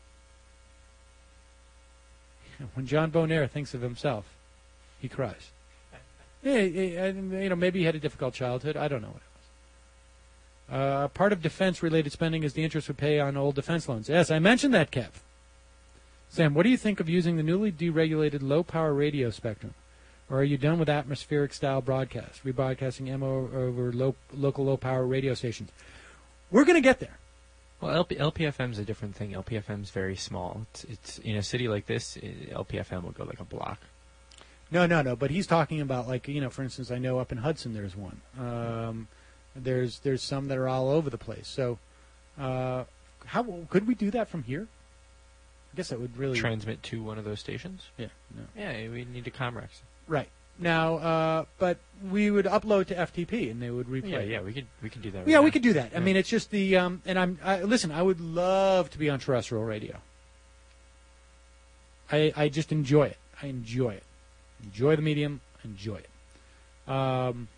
When John Bonaire thinks of himself, he cries. Yeah, you know, maybe he had a difficult childhood. I don't know what it was. Uh, part of defense-related spending is the interest we pay on old defense loans. Yes, I mentioned that, Kev. Sam, what do you think of using the newly deregulated low-power radio spectrum? Or are you done with atmospheric-style broadcast, rebroadcasting M O over low, local low-power radio stations? We're going to get there. Well, L P, L P F M is a different thing. L P F M is very small. It's, it's in a city like this, L P F M will go like a block. No, no, no. But he's talking about, like, you know, for instance, I know up in Hudson there's one. Um, there's there's some that are all over the place. So, uh, how could we do that from here? I guess that would really transmit to one of those stations. Yeah, no. Yeah, we need to Comrex. Right. Now, uh, but we would upload to F T P and they would replay. Yeah, yeah, we could we could do that. Right yeah, now. we could do that. Yeah. I mean, it's just the um, and I'm I, listen. I would love to be on terrestrial radio. I I just enjoy it. I enjoy it. Enjoy the medium. enjoy it. Um,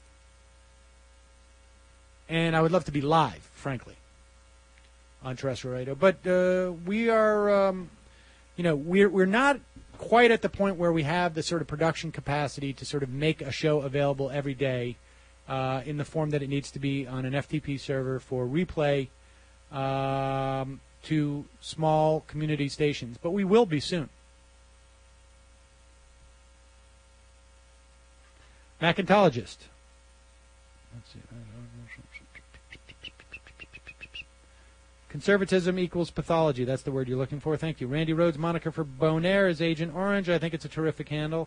and I would love to be live, frankly, on terrestrial radio. But uh, we are, um, you know, we're we're not quite at the point where we have the sort of production capacity to sort of make a show available every day uh, in the form that it needs to be on an F T P server for replay um, to small community stations. But we will be soon. Macintologist. Let's see. Conservatism equals pathology. That's the word you're looking for. Thank you. Randy Rhodes' moniker for Bonaire is Agent Orange. I think it's a terrific handle.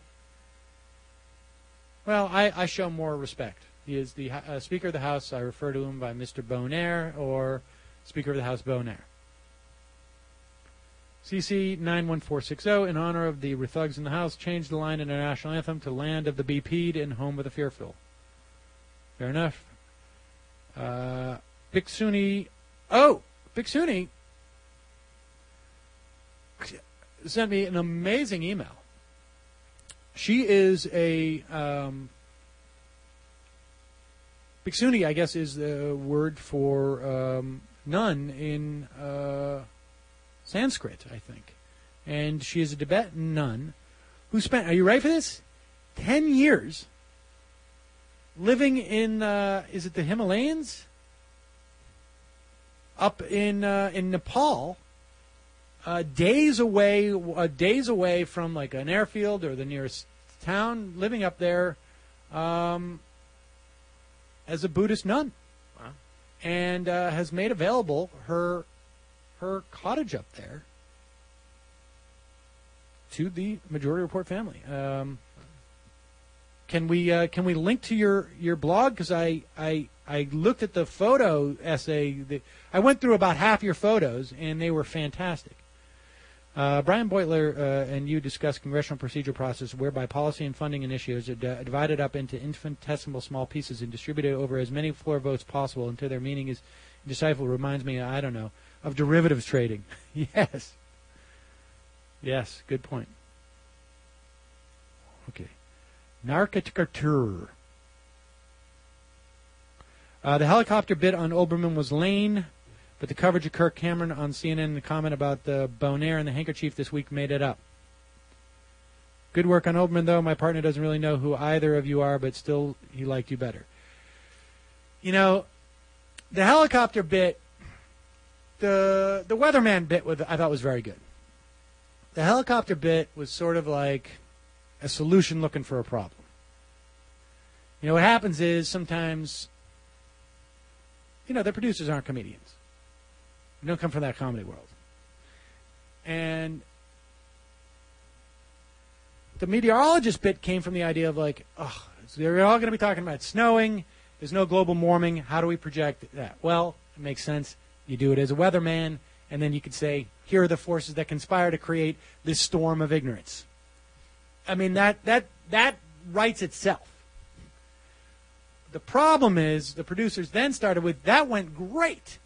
Well, I, I show more respect. He is the uh, Speaker of the House. I refer to him by Mister Bonaire or Speaker of the House Bonaire. C C nine one four six zero, in honor of the Thugs in the House, changed the line in our national anthem to Land of the B P'd and Home of the Fearful. Fair enough. Uh, Bixuni. Oh! Bixuni sent me an amazing email. She is a um, Bixuni, I guess, is the word for um, nun in uh, Sanskrit, I think. And she is a Tibetan nun who spent, are you ready for this? Ten years living in, uh, is it the Himalayas? Up in uh, in Nepal, uh, days away, uh, days away from like an airfield or the nearest town, living up there um, as a Buddhist nun, wow. and uh, has made available her her cottage up there to the Majority Report family. Um, can we uh, can we link to your, your blog? Because I, I I looked at the photo essay. That, I went through about half your photos, and they were fantastic. Uh, Brian Beutler uh, and you discussed congressional procedure process whereby policy and funding initiatives are d- divided up into infinitesimal small pieces and distributed over as many floor votes possible until their meaning is indecipherable. Reminds me, I don't know, of derivatives trading. Yes. Yes, good point. Okay. Narcoticature. Uh, the helicopter bit on Olbermann was lame, but the coverage of Kirk Cameron on C N N and the comment about the Bonaire and the handkerchief this week made it up. Good work on Olbermann, though. My partner doesn't really know who either of you are, but still he liked you better. You know, the helicopter bit, the the weatherman bit, with, I thought was very good. The helicopter bit was sort of like a solution looking for a problem. You know, what happens is sometimes, you know, the producers aren't comedians. They don't come from that comedy world. And the meteorologist bit came from the idea of like, oh, so they're all going to be talking about snowing. There's no global warming. How do we project that? Well, it makes sense. You do it as a weatherman, and then you could say, here are the forces that conspire to create this storm of ignorance. I mean, that that that writes itself. The problem is the producers then started with, that went great.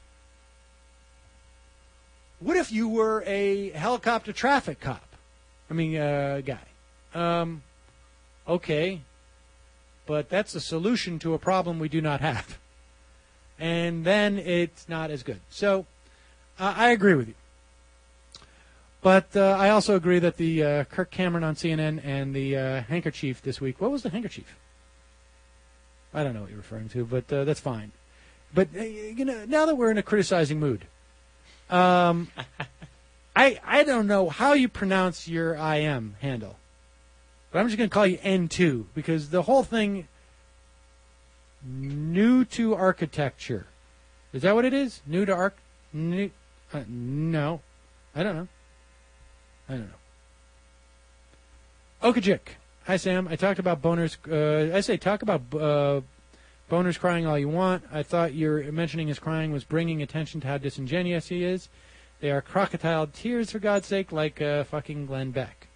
What if you were a helicopter traffic cop? I mean, uh, guy. Um, okay. But that's a solution to a problem we do not have. And then it's not as good. So, uh, I agree with you. But uh, I also agree that the uh, Kirk Cameron on C N N and the uh, handkerchief this week. What was the handkerchief? I don't know what you're referring to, but uh, that's fine. But uh, you know, now that we're in a criticizing mood, um, I I don't know how you pronounce your I M handle, but I'm just going to call you N two because the whole thing. New to architecture, is that what it is? New to arch? New, uh, no, I don't know. I don't know. Okajik. Hi, Sam. I talked about boners. Uh, I say talk about uh, boners crying all you want. I thought your mentioning his crying was bringing attention to how disingenuous he is. They are crocodile tears, for God's sake, like uh, fucking Glenn Beck.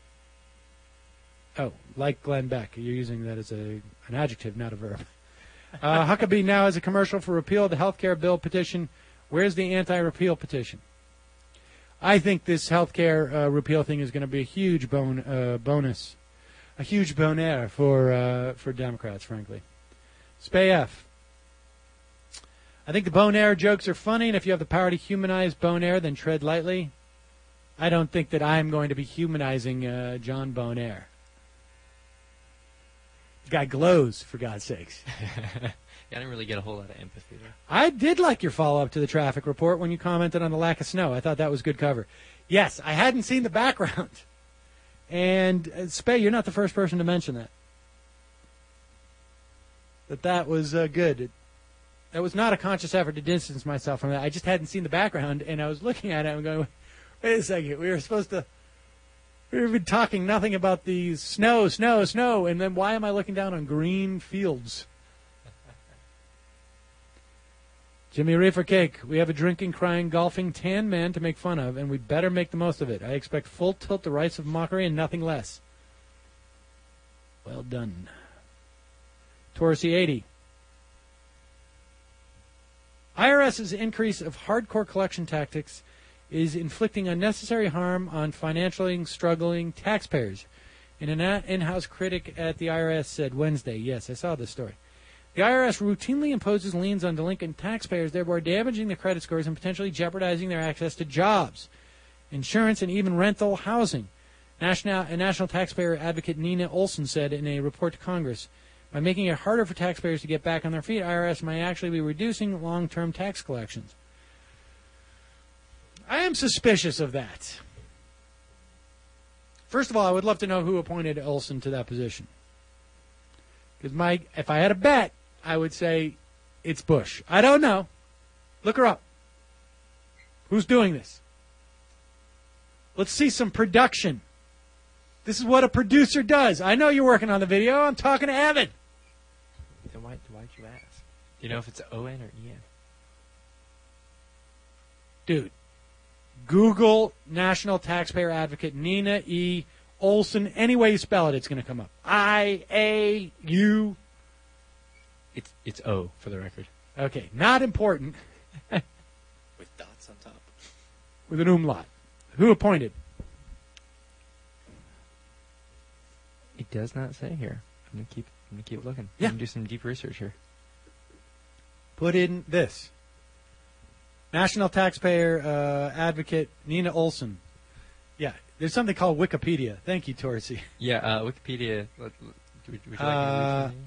Oh, like Glenn Beck. You're using that as a an adjective, not a verb. Uh, Huckabee now has a commercial for repeal of the health care bill petition. Where's the anti-repeal petition? I think this health care uh, repeal thing is going to be a huge bon- uh, bonus. a huge bonaire for uh, for Democrats, frankly. Spay F. I think the bonaire jokes are funny, and if you have the power to humanize bonaire, then tread lightly. I don't think that I'm going to be humanizing uh, John Bonaire. The guy glows, for God's sakes. Yeah, I didn't really get a whole lot of empathy there. I did like your follow-up to the traffic report when you commented on the lack of snow. I thought that was good cover. Yes, I hadn't seen the background. And, uh, Spay, you're not the first person to mention that. That that was uh, good. It, that was not a conscious effort to distance myself from that. I just hadn't seen the background, and I was looking at it and going, wait a second, we were supposed to... We've been talking nothing about the snow, snow, snow, and then why am I looking down on green fields? Jimmy Reefer Cake, we have a drinking, crying, golfing, tan man to make fun of, and we better make the most of it. I expect full tilt the rights of mockery and nothing less. Well done. Torresy eighty. IRS's increase of hardcore collection tactics is inflicting unnecessary harm on financially struggling taxpayers. An in-house critic at the I R S said Wednesday. Yes, I saw this story. The I R S routinely imposes liens on delinquent taxpayers, thereby damaging their credit scores and potentially jeopardizing their access to jobs, insurance, and even rental housing. National, National Taxpayer Advocate Nina Olson said in a report to Congress, by making it harder for taxpayers to get back on their feet, I R S might actually be reducing long-term tax collections. I am suspicious of that. First of all, I would love to know who appointed Olson to that position. Because my, if I had a bet, I would say it's Bush. I don't know. Look her up. Who's doing this? Let's see some production. This is what a producer does. I know you're working on the video. I'm talking to Evan. Then why, why'd you ask? Do you know if it's O N or E N? Dude, Google National Taxpayer Advocate Nina E. Olson. Any way you spell it, it's going to come up. I A U. It's it's O for the record. Okay, not important. With dots on top. With an umlaut. Who appointed? It does not say here. I'm gonna keep I'm gonna keep looking. Yeah. I'm gonna do some deep research here. Put in this. National Taxpayer uh, Advocate Nina Olson. Yeah, there's something called Wikipedia. Thank you, Torresy. Yeah, uh, Wikipedia. Would, would you like Uh, to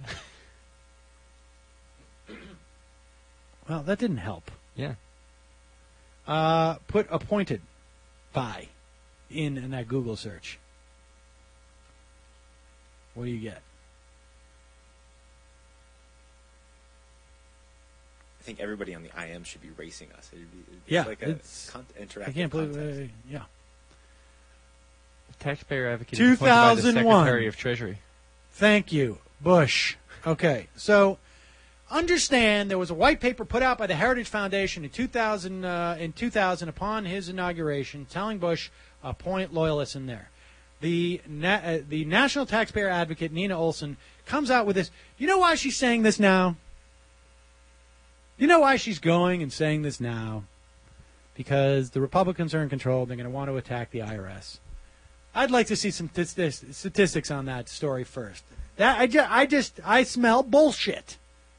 read Well, that didn't help. Yeah. Uh, put appointed by in, in that Google search. What do you get? I think everybody on the I M should be racing us. It'd be, it'd be Yeah, like a it's- con- interactive I can't believe contest. uh, yeah. Taxpayer Advocate is appointed by the two thousand one. Secretary of Treasury. Thank you, Bush. Okay, so understand there was a white paper put out by the Heritage Foundation in two thousand, uh, in two thousand upon his inauguration telling Bush appoint loyalists in there. The na- uh, the National Taxpayer Advocate, Nina Olson, comes out with this. You know why she's saying this now? You know why she's going and saying this now? Because the Republicans are in control. They're going to want to attack the I R S. I'd like to see some t- statistics on that story first. That I, ju- I just I smell bullshit.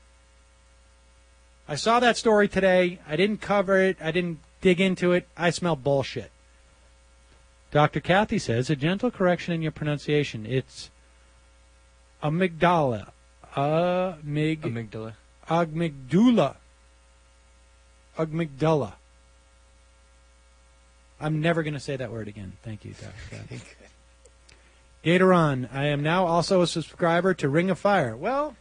I saw that story today. I didn't cover it. I didn't dig into it. I smell bullshit. Doctor Kathy says a gentle correction in your pronunciation. It's amygdala. Amig- Amygdala. Amygdala. Amygdala. I'm never going to say that word again. Thank you, Doctor Kathy. Gatoron, I am now also a subscriber to Ring of Fire. Well,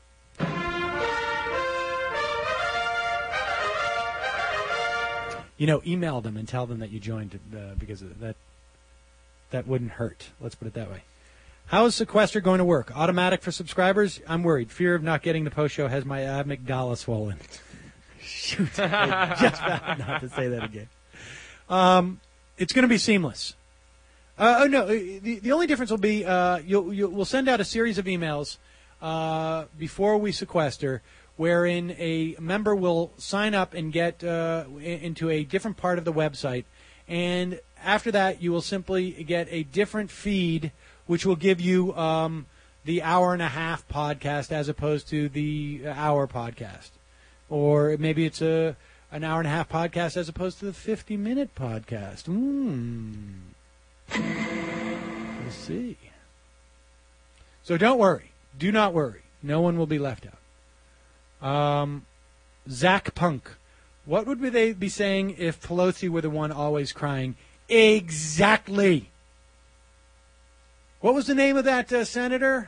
you know, email them and tell them that you joined uh, because of that that wouldn't hurt. Let's put it that way. How is Sequester going to work? Automatic for subscribers? I'm worried. Fear of not getting the post show has my amygdala swollen. Shoot. I just vowed not to say that again. Um, it's going to be seamless. Uh, oh, no, the, the only difference will be uh, you'll, you'll, we'll send out a series of emails uh, before we sequester wherein a member will sign up and get uh, into a different part of the website. And after that, you will simply get a different feed which will give you um, the hour and a half podcast as opposed to the hour podcast. Or maybe it's a an hour and a half podcast as opposed to the fifty-minute podcast. Mm. We'll see. So don't worry. Do not worry. No one will be left out. Um, Zach Punk. What would they be saying if Pelosi were the one always crying? Exactly. What was the name of that uh, senator?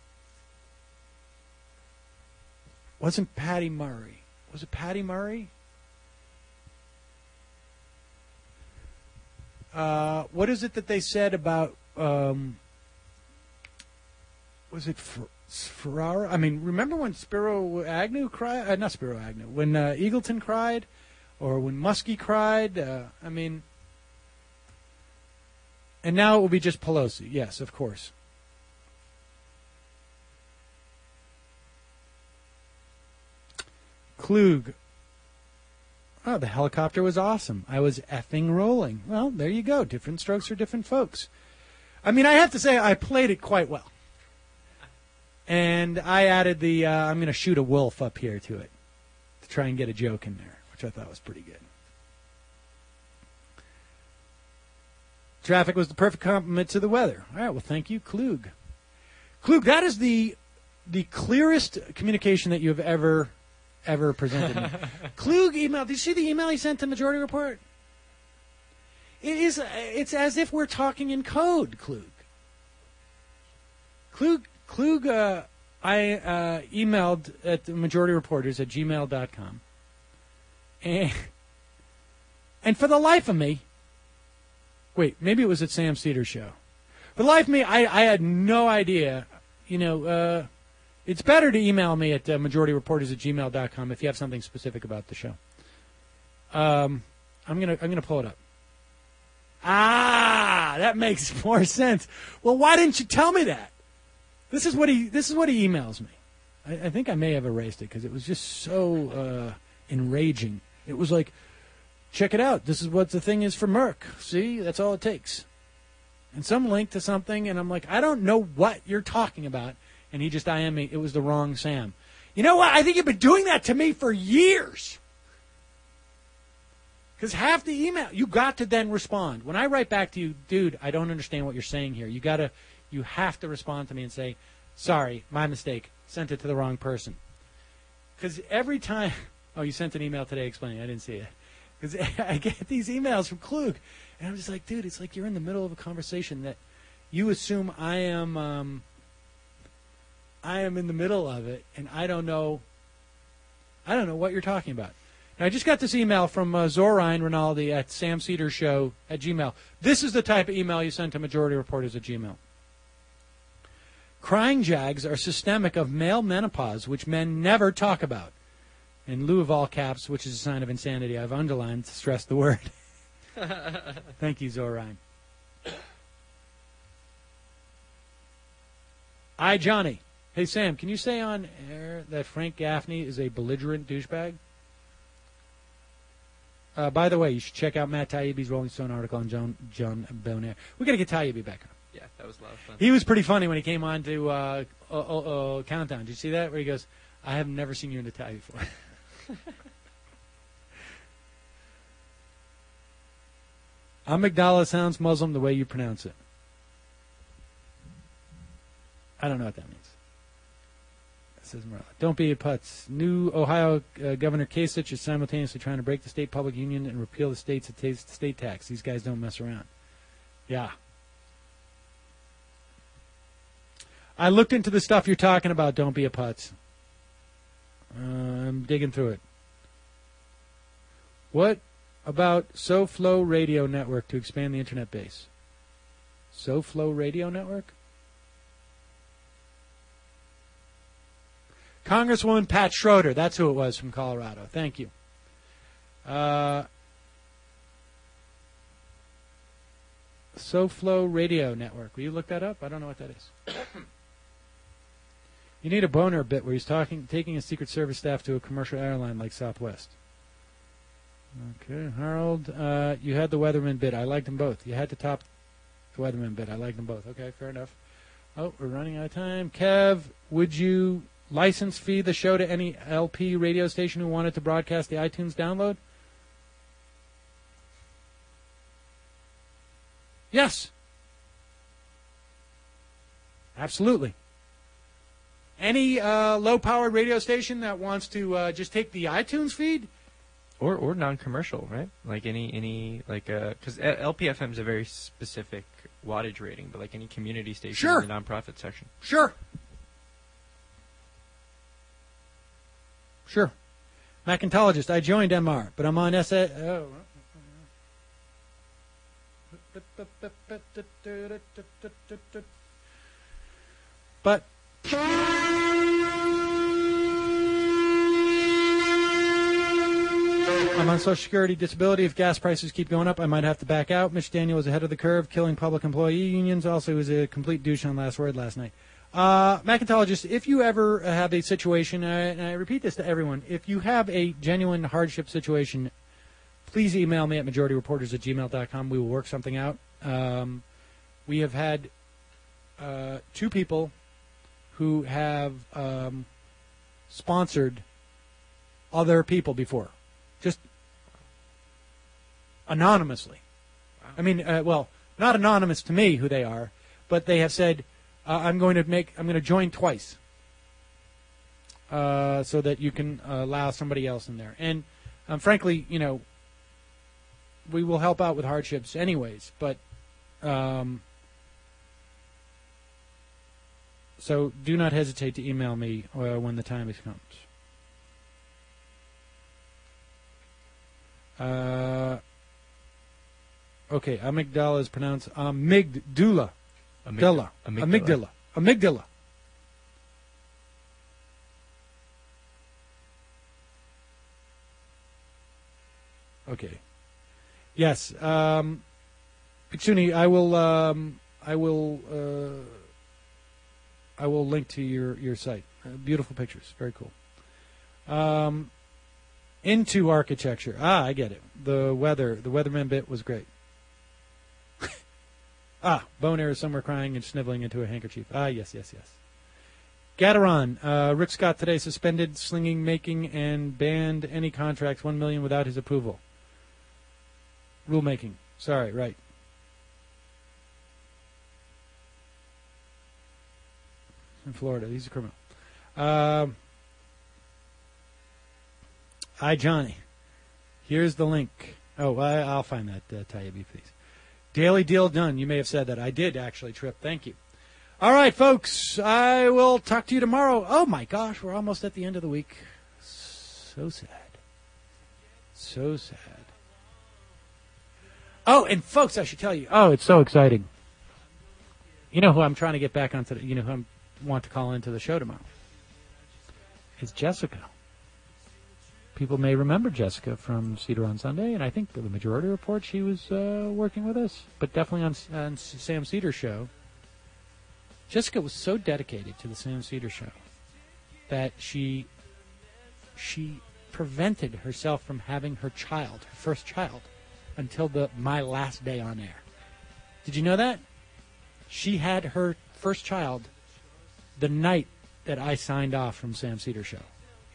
Wasn't Patty Murray. Was it Patty Murray? Uh, what is it that they said about, um, was it Fer- Ferrara? I mean, remember when Spiro Agnew cried? Uh, not Spiro Agnew. When uh, Eagleton cried? Or when Muskie cried? Uh, I mean, and now it will be just Pelosi. Yes, of course. Klug. Oh, the helicopter was awesome. I was effing rolling. Well, there you go. Different strokes for different folks. I mean, I have to say, I played it quite well. And I added the, uh, I'm going to shoot a wolf up here to it to try and get a joke in there, which I thought was pretty good. Traffic was the perfect complement to the weather. All right, well, thank you, Klug. Klug, that is the the clearest communication that you have ever, ever presented me. Klug email, did you see the email he sent to Majority Report? It is, it's as if we're talking in code, Klug. Klug, Klug uh, I uh, emailed at the Majority Reporters at gmail dot com. And, and for the life of me, wait, maybe it was at Sam Cedar's show. For the life of me, I, I had no idea. You know, uh, it's better to email me at uh, majority reporters at gmail dot com if you have something specific about the show. Um, I'm gonna I'm gonna pull it up. Ah, that makes more sense. Well, why didn't you tell me that? This is what he this is what he emails me. I, I think I may have erased it because it was just so uh, enraging. It was like, check it out. This is what the thing is for Merck. See, that's all it takes. And some link to something, and I'm like, I don't know what you're talking about. And he just I M me. It was the wrong Sam. You know what? I think you've been doing that to me for years. Because half the email, you got to then respond. When I write back to you, dude, I don't understand what you're saying here. You gotta, you have to respond to me and say, sorry, my mistake. Sent it to the wrong person. Because every time, oh, you sent an email today explaining. I didn't see it. Because I get these emails from Klug, and I'm just like, dude, it's like you're in the middle of a conversation that you assume I am, um, I am in the middle of it, and I don't know, I don't know what you're talking about. Now, I just got this email from uh, Zorain Rinaldi at Sam Cedar Show at Gmail. This is the type of email you send to Majority Reporters at Gmail. Crying jags are systemic of male menopause, which men never talk about. In lieu of all caps, which is a sign of insanity, I've underlined to stress the word. Thank you, Zorain. Hi, Johnny. Hey, Sam, can you say on air that Frank Gaffney is a belligerent douchebag? Uh, by the way, you should check out Matt Taibbi's Rolling Stone article on John, John Bonaire. We've got to get Taibbi back on. Yeah, that was a lot of fun. He was pretty funny when he came on to uh, uh, uh, uh, Countdown. Did you see that? Where he goes, I have never seen you in a tie before. Amygdala sounds Muslim the way you pronounce it. I don't know what that means. Says Morella. Don't be a putz. New Ohio uh, Governor Kasich is simultaneously trying to break the state public union and repeal the state's state tax. These guys don't mess around. Yeah. I looked into the stuff you're talking about. Don't be a putz. Uh, I'm digging through it. What about SoFlo Radio Network to expand the internet base? SoFlo Radio Network? Congresswoman Pat Schroeder. That's who it was from Colorado. Thank you. Uh, SoFlo Radio Network. Will you look that up? I don't know what that is. You need a boner bit where he's talking, taking a Secret Service staff to a commercial airline like Southwest. Okay, Harold, uh, you had the Weatherman bit. I liked them both. You had to top the Weatherman bit. I like them both. Okay, fair enough. Oh, we're running out of time. Kev, would you license fee the show to any L P radio station who wanted to broadcast the iTunes download? Yes. Absolutely. Any uh, low-powered radio station that wants to uh, just take the iTunes feed? Or or non-commercial, right? Like any, any like, because uh, L P F M is a very specific wattage rating, but like any community station Sure. in the nonprofit section. Sure. Sure. Macintologist, I joined M R, but I'm on S A... Oh. But... I'm on Social Security Disability. If gas prices keep going up, I might have to back out. Mitch Daniel was ahead of the curve, killing public employee unions. Also, he was a complete douche on Last Word last night. Uh, Macintologist, if you ever have a situation, uh, and I repeat this to everyone, if you have a genuine hardship situation, please email me at majority reporters at gmail dot com. We will work something out. Um, we have had uh, two people who have um, sponsored other people before. Just anonymously. I mean, uh, well, not anonymous to me who they are, but they have said, uh, I'm going to make, I'm going to join twice uh, so that you can uh, allow somebody else in there. And um, frankly, you know, we will help out with hardships anyways, but um, so do not hesitate to email me uh, when the time comes. Uh, okay, amygdala is pronounced amygdala. Amygdala. Amygdala. Amygdala. Amygdala. Okay. Yes. Um, Pitsuni, I will. Um, I will. Uh, I will link to your your site. Uh, beautiful pictures. Very cool. Um. Into architecture. Ah, I get it. The weather, the Weatherman bit was great. ah, Bonaire is somewhere crying and sniveling into a handkerchief. Ah, yes, yes, yes. Gadaron, uh, Rick Scott today suspended slinging, making, and banned any contracts one million without his approval. Rulemaking. Sorry, right. In Florida, he's a criminal. Um. Hi, Johnny. Here's the link. Oh, I, I'll find that, uh, Tayyip, please. Daily deal done. You may have said that. I did, actually, Trip. Thank you. All right, folks. I will talk to you tomorrow. Oh, my gosh. We're almost at the end of the week. So sad. So sad. Oh, and, folks, I should tell you. Oh, it's so exciting. You know who I'm trying to get back onto the, you know who I want to call into the show tomorrow? It's Jessica. People may remember Jessica from Cedar on Sunday, and I think the Majority Report, she was uh, working with us, but definitely on, on Sam Cedar show. Jessica was so dedicated to the Sam Cedar show that she she prevented herself from having her child, her first child, until the my last day on air. Did you know that? She had her first child the night that I signed off from Sam Cedar show.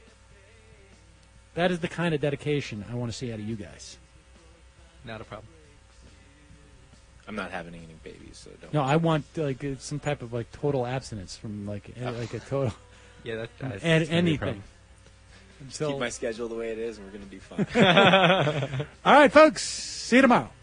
That is the kind of dedication I want to see out of you guys. Not a problem. I'm not having any babies, so don't. No, I want like some type of like total abstinence from like oh. like a total. Yeah, that uh, and anything. Until... Keep my schedule the way it is, and we're going to do fine. All right, folks. See you tomorrow.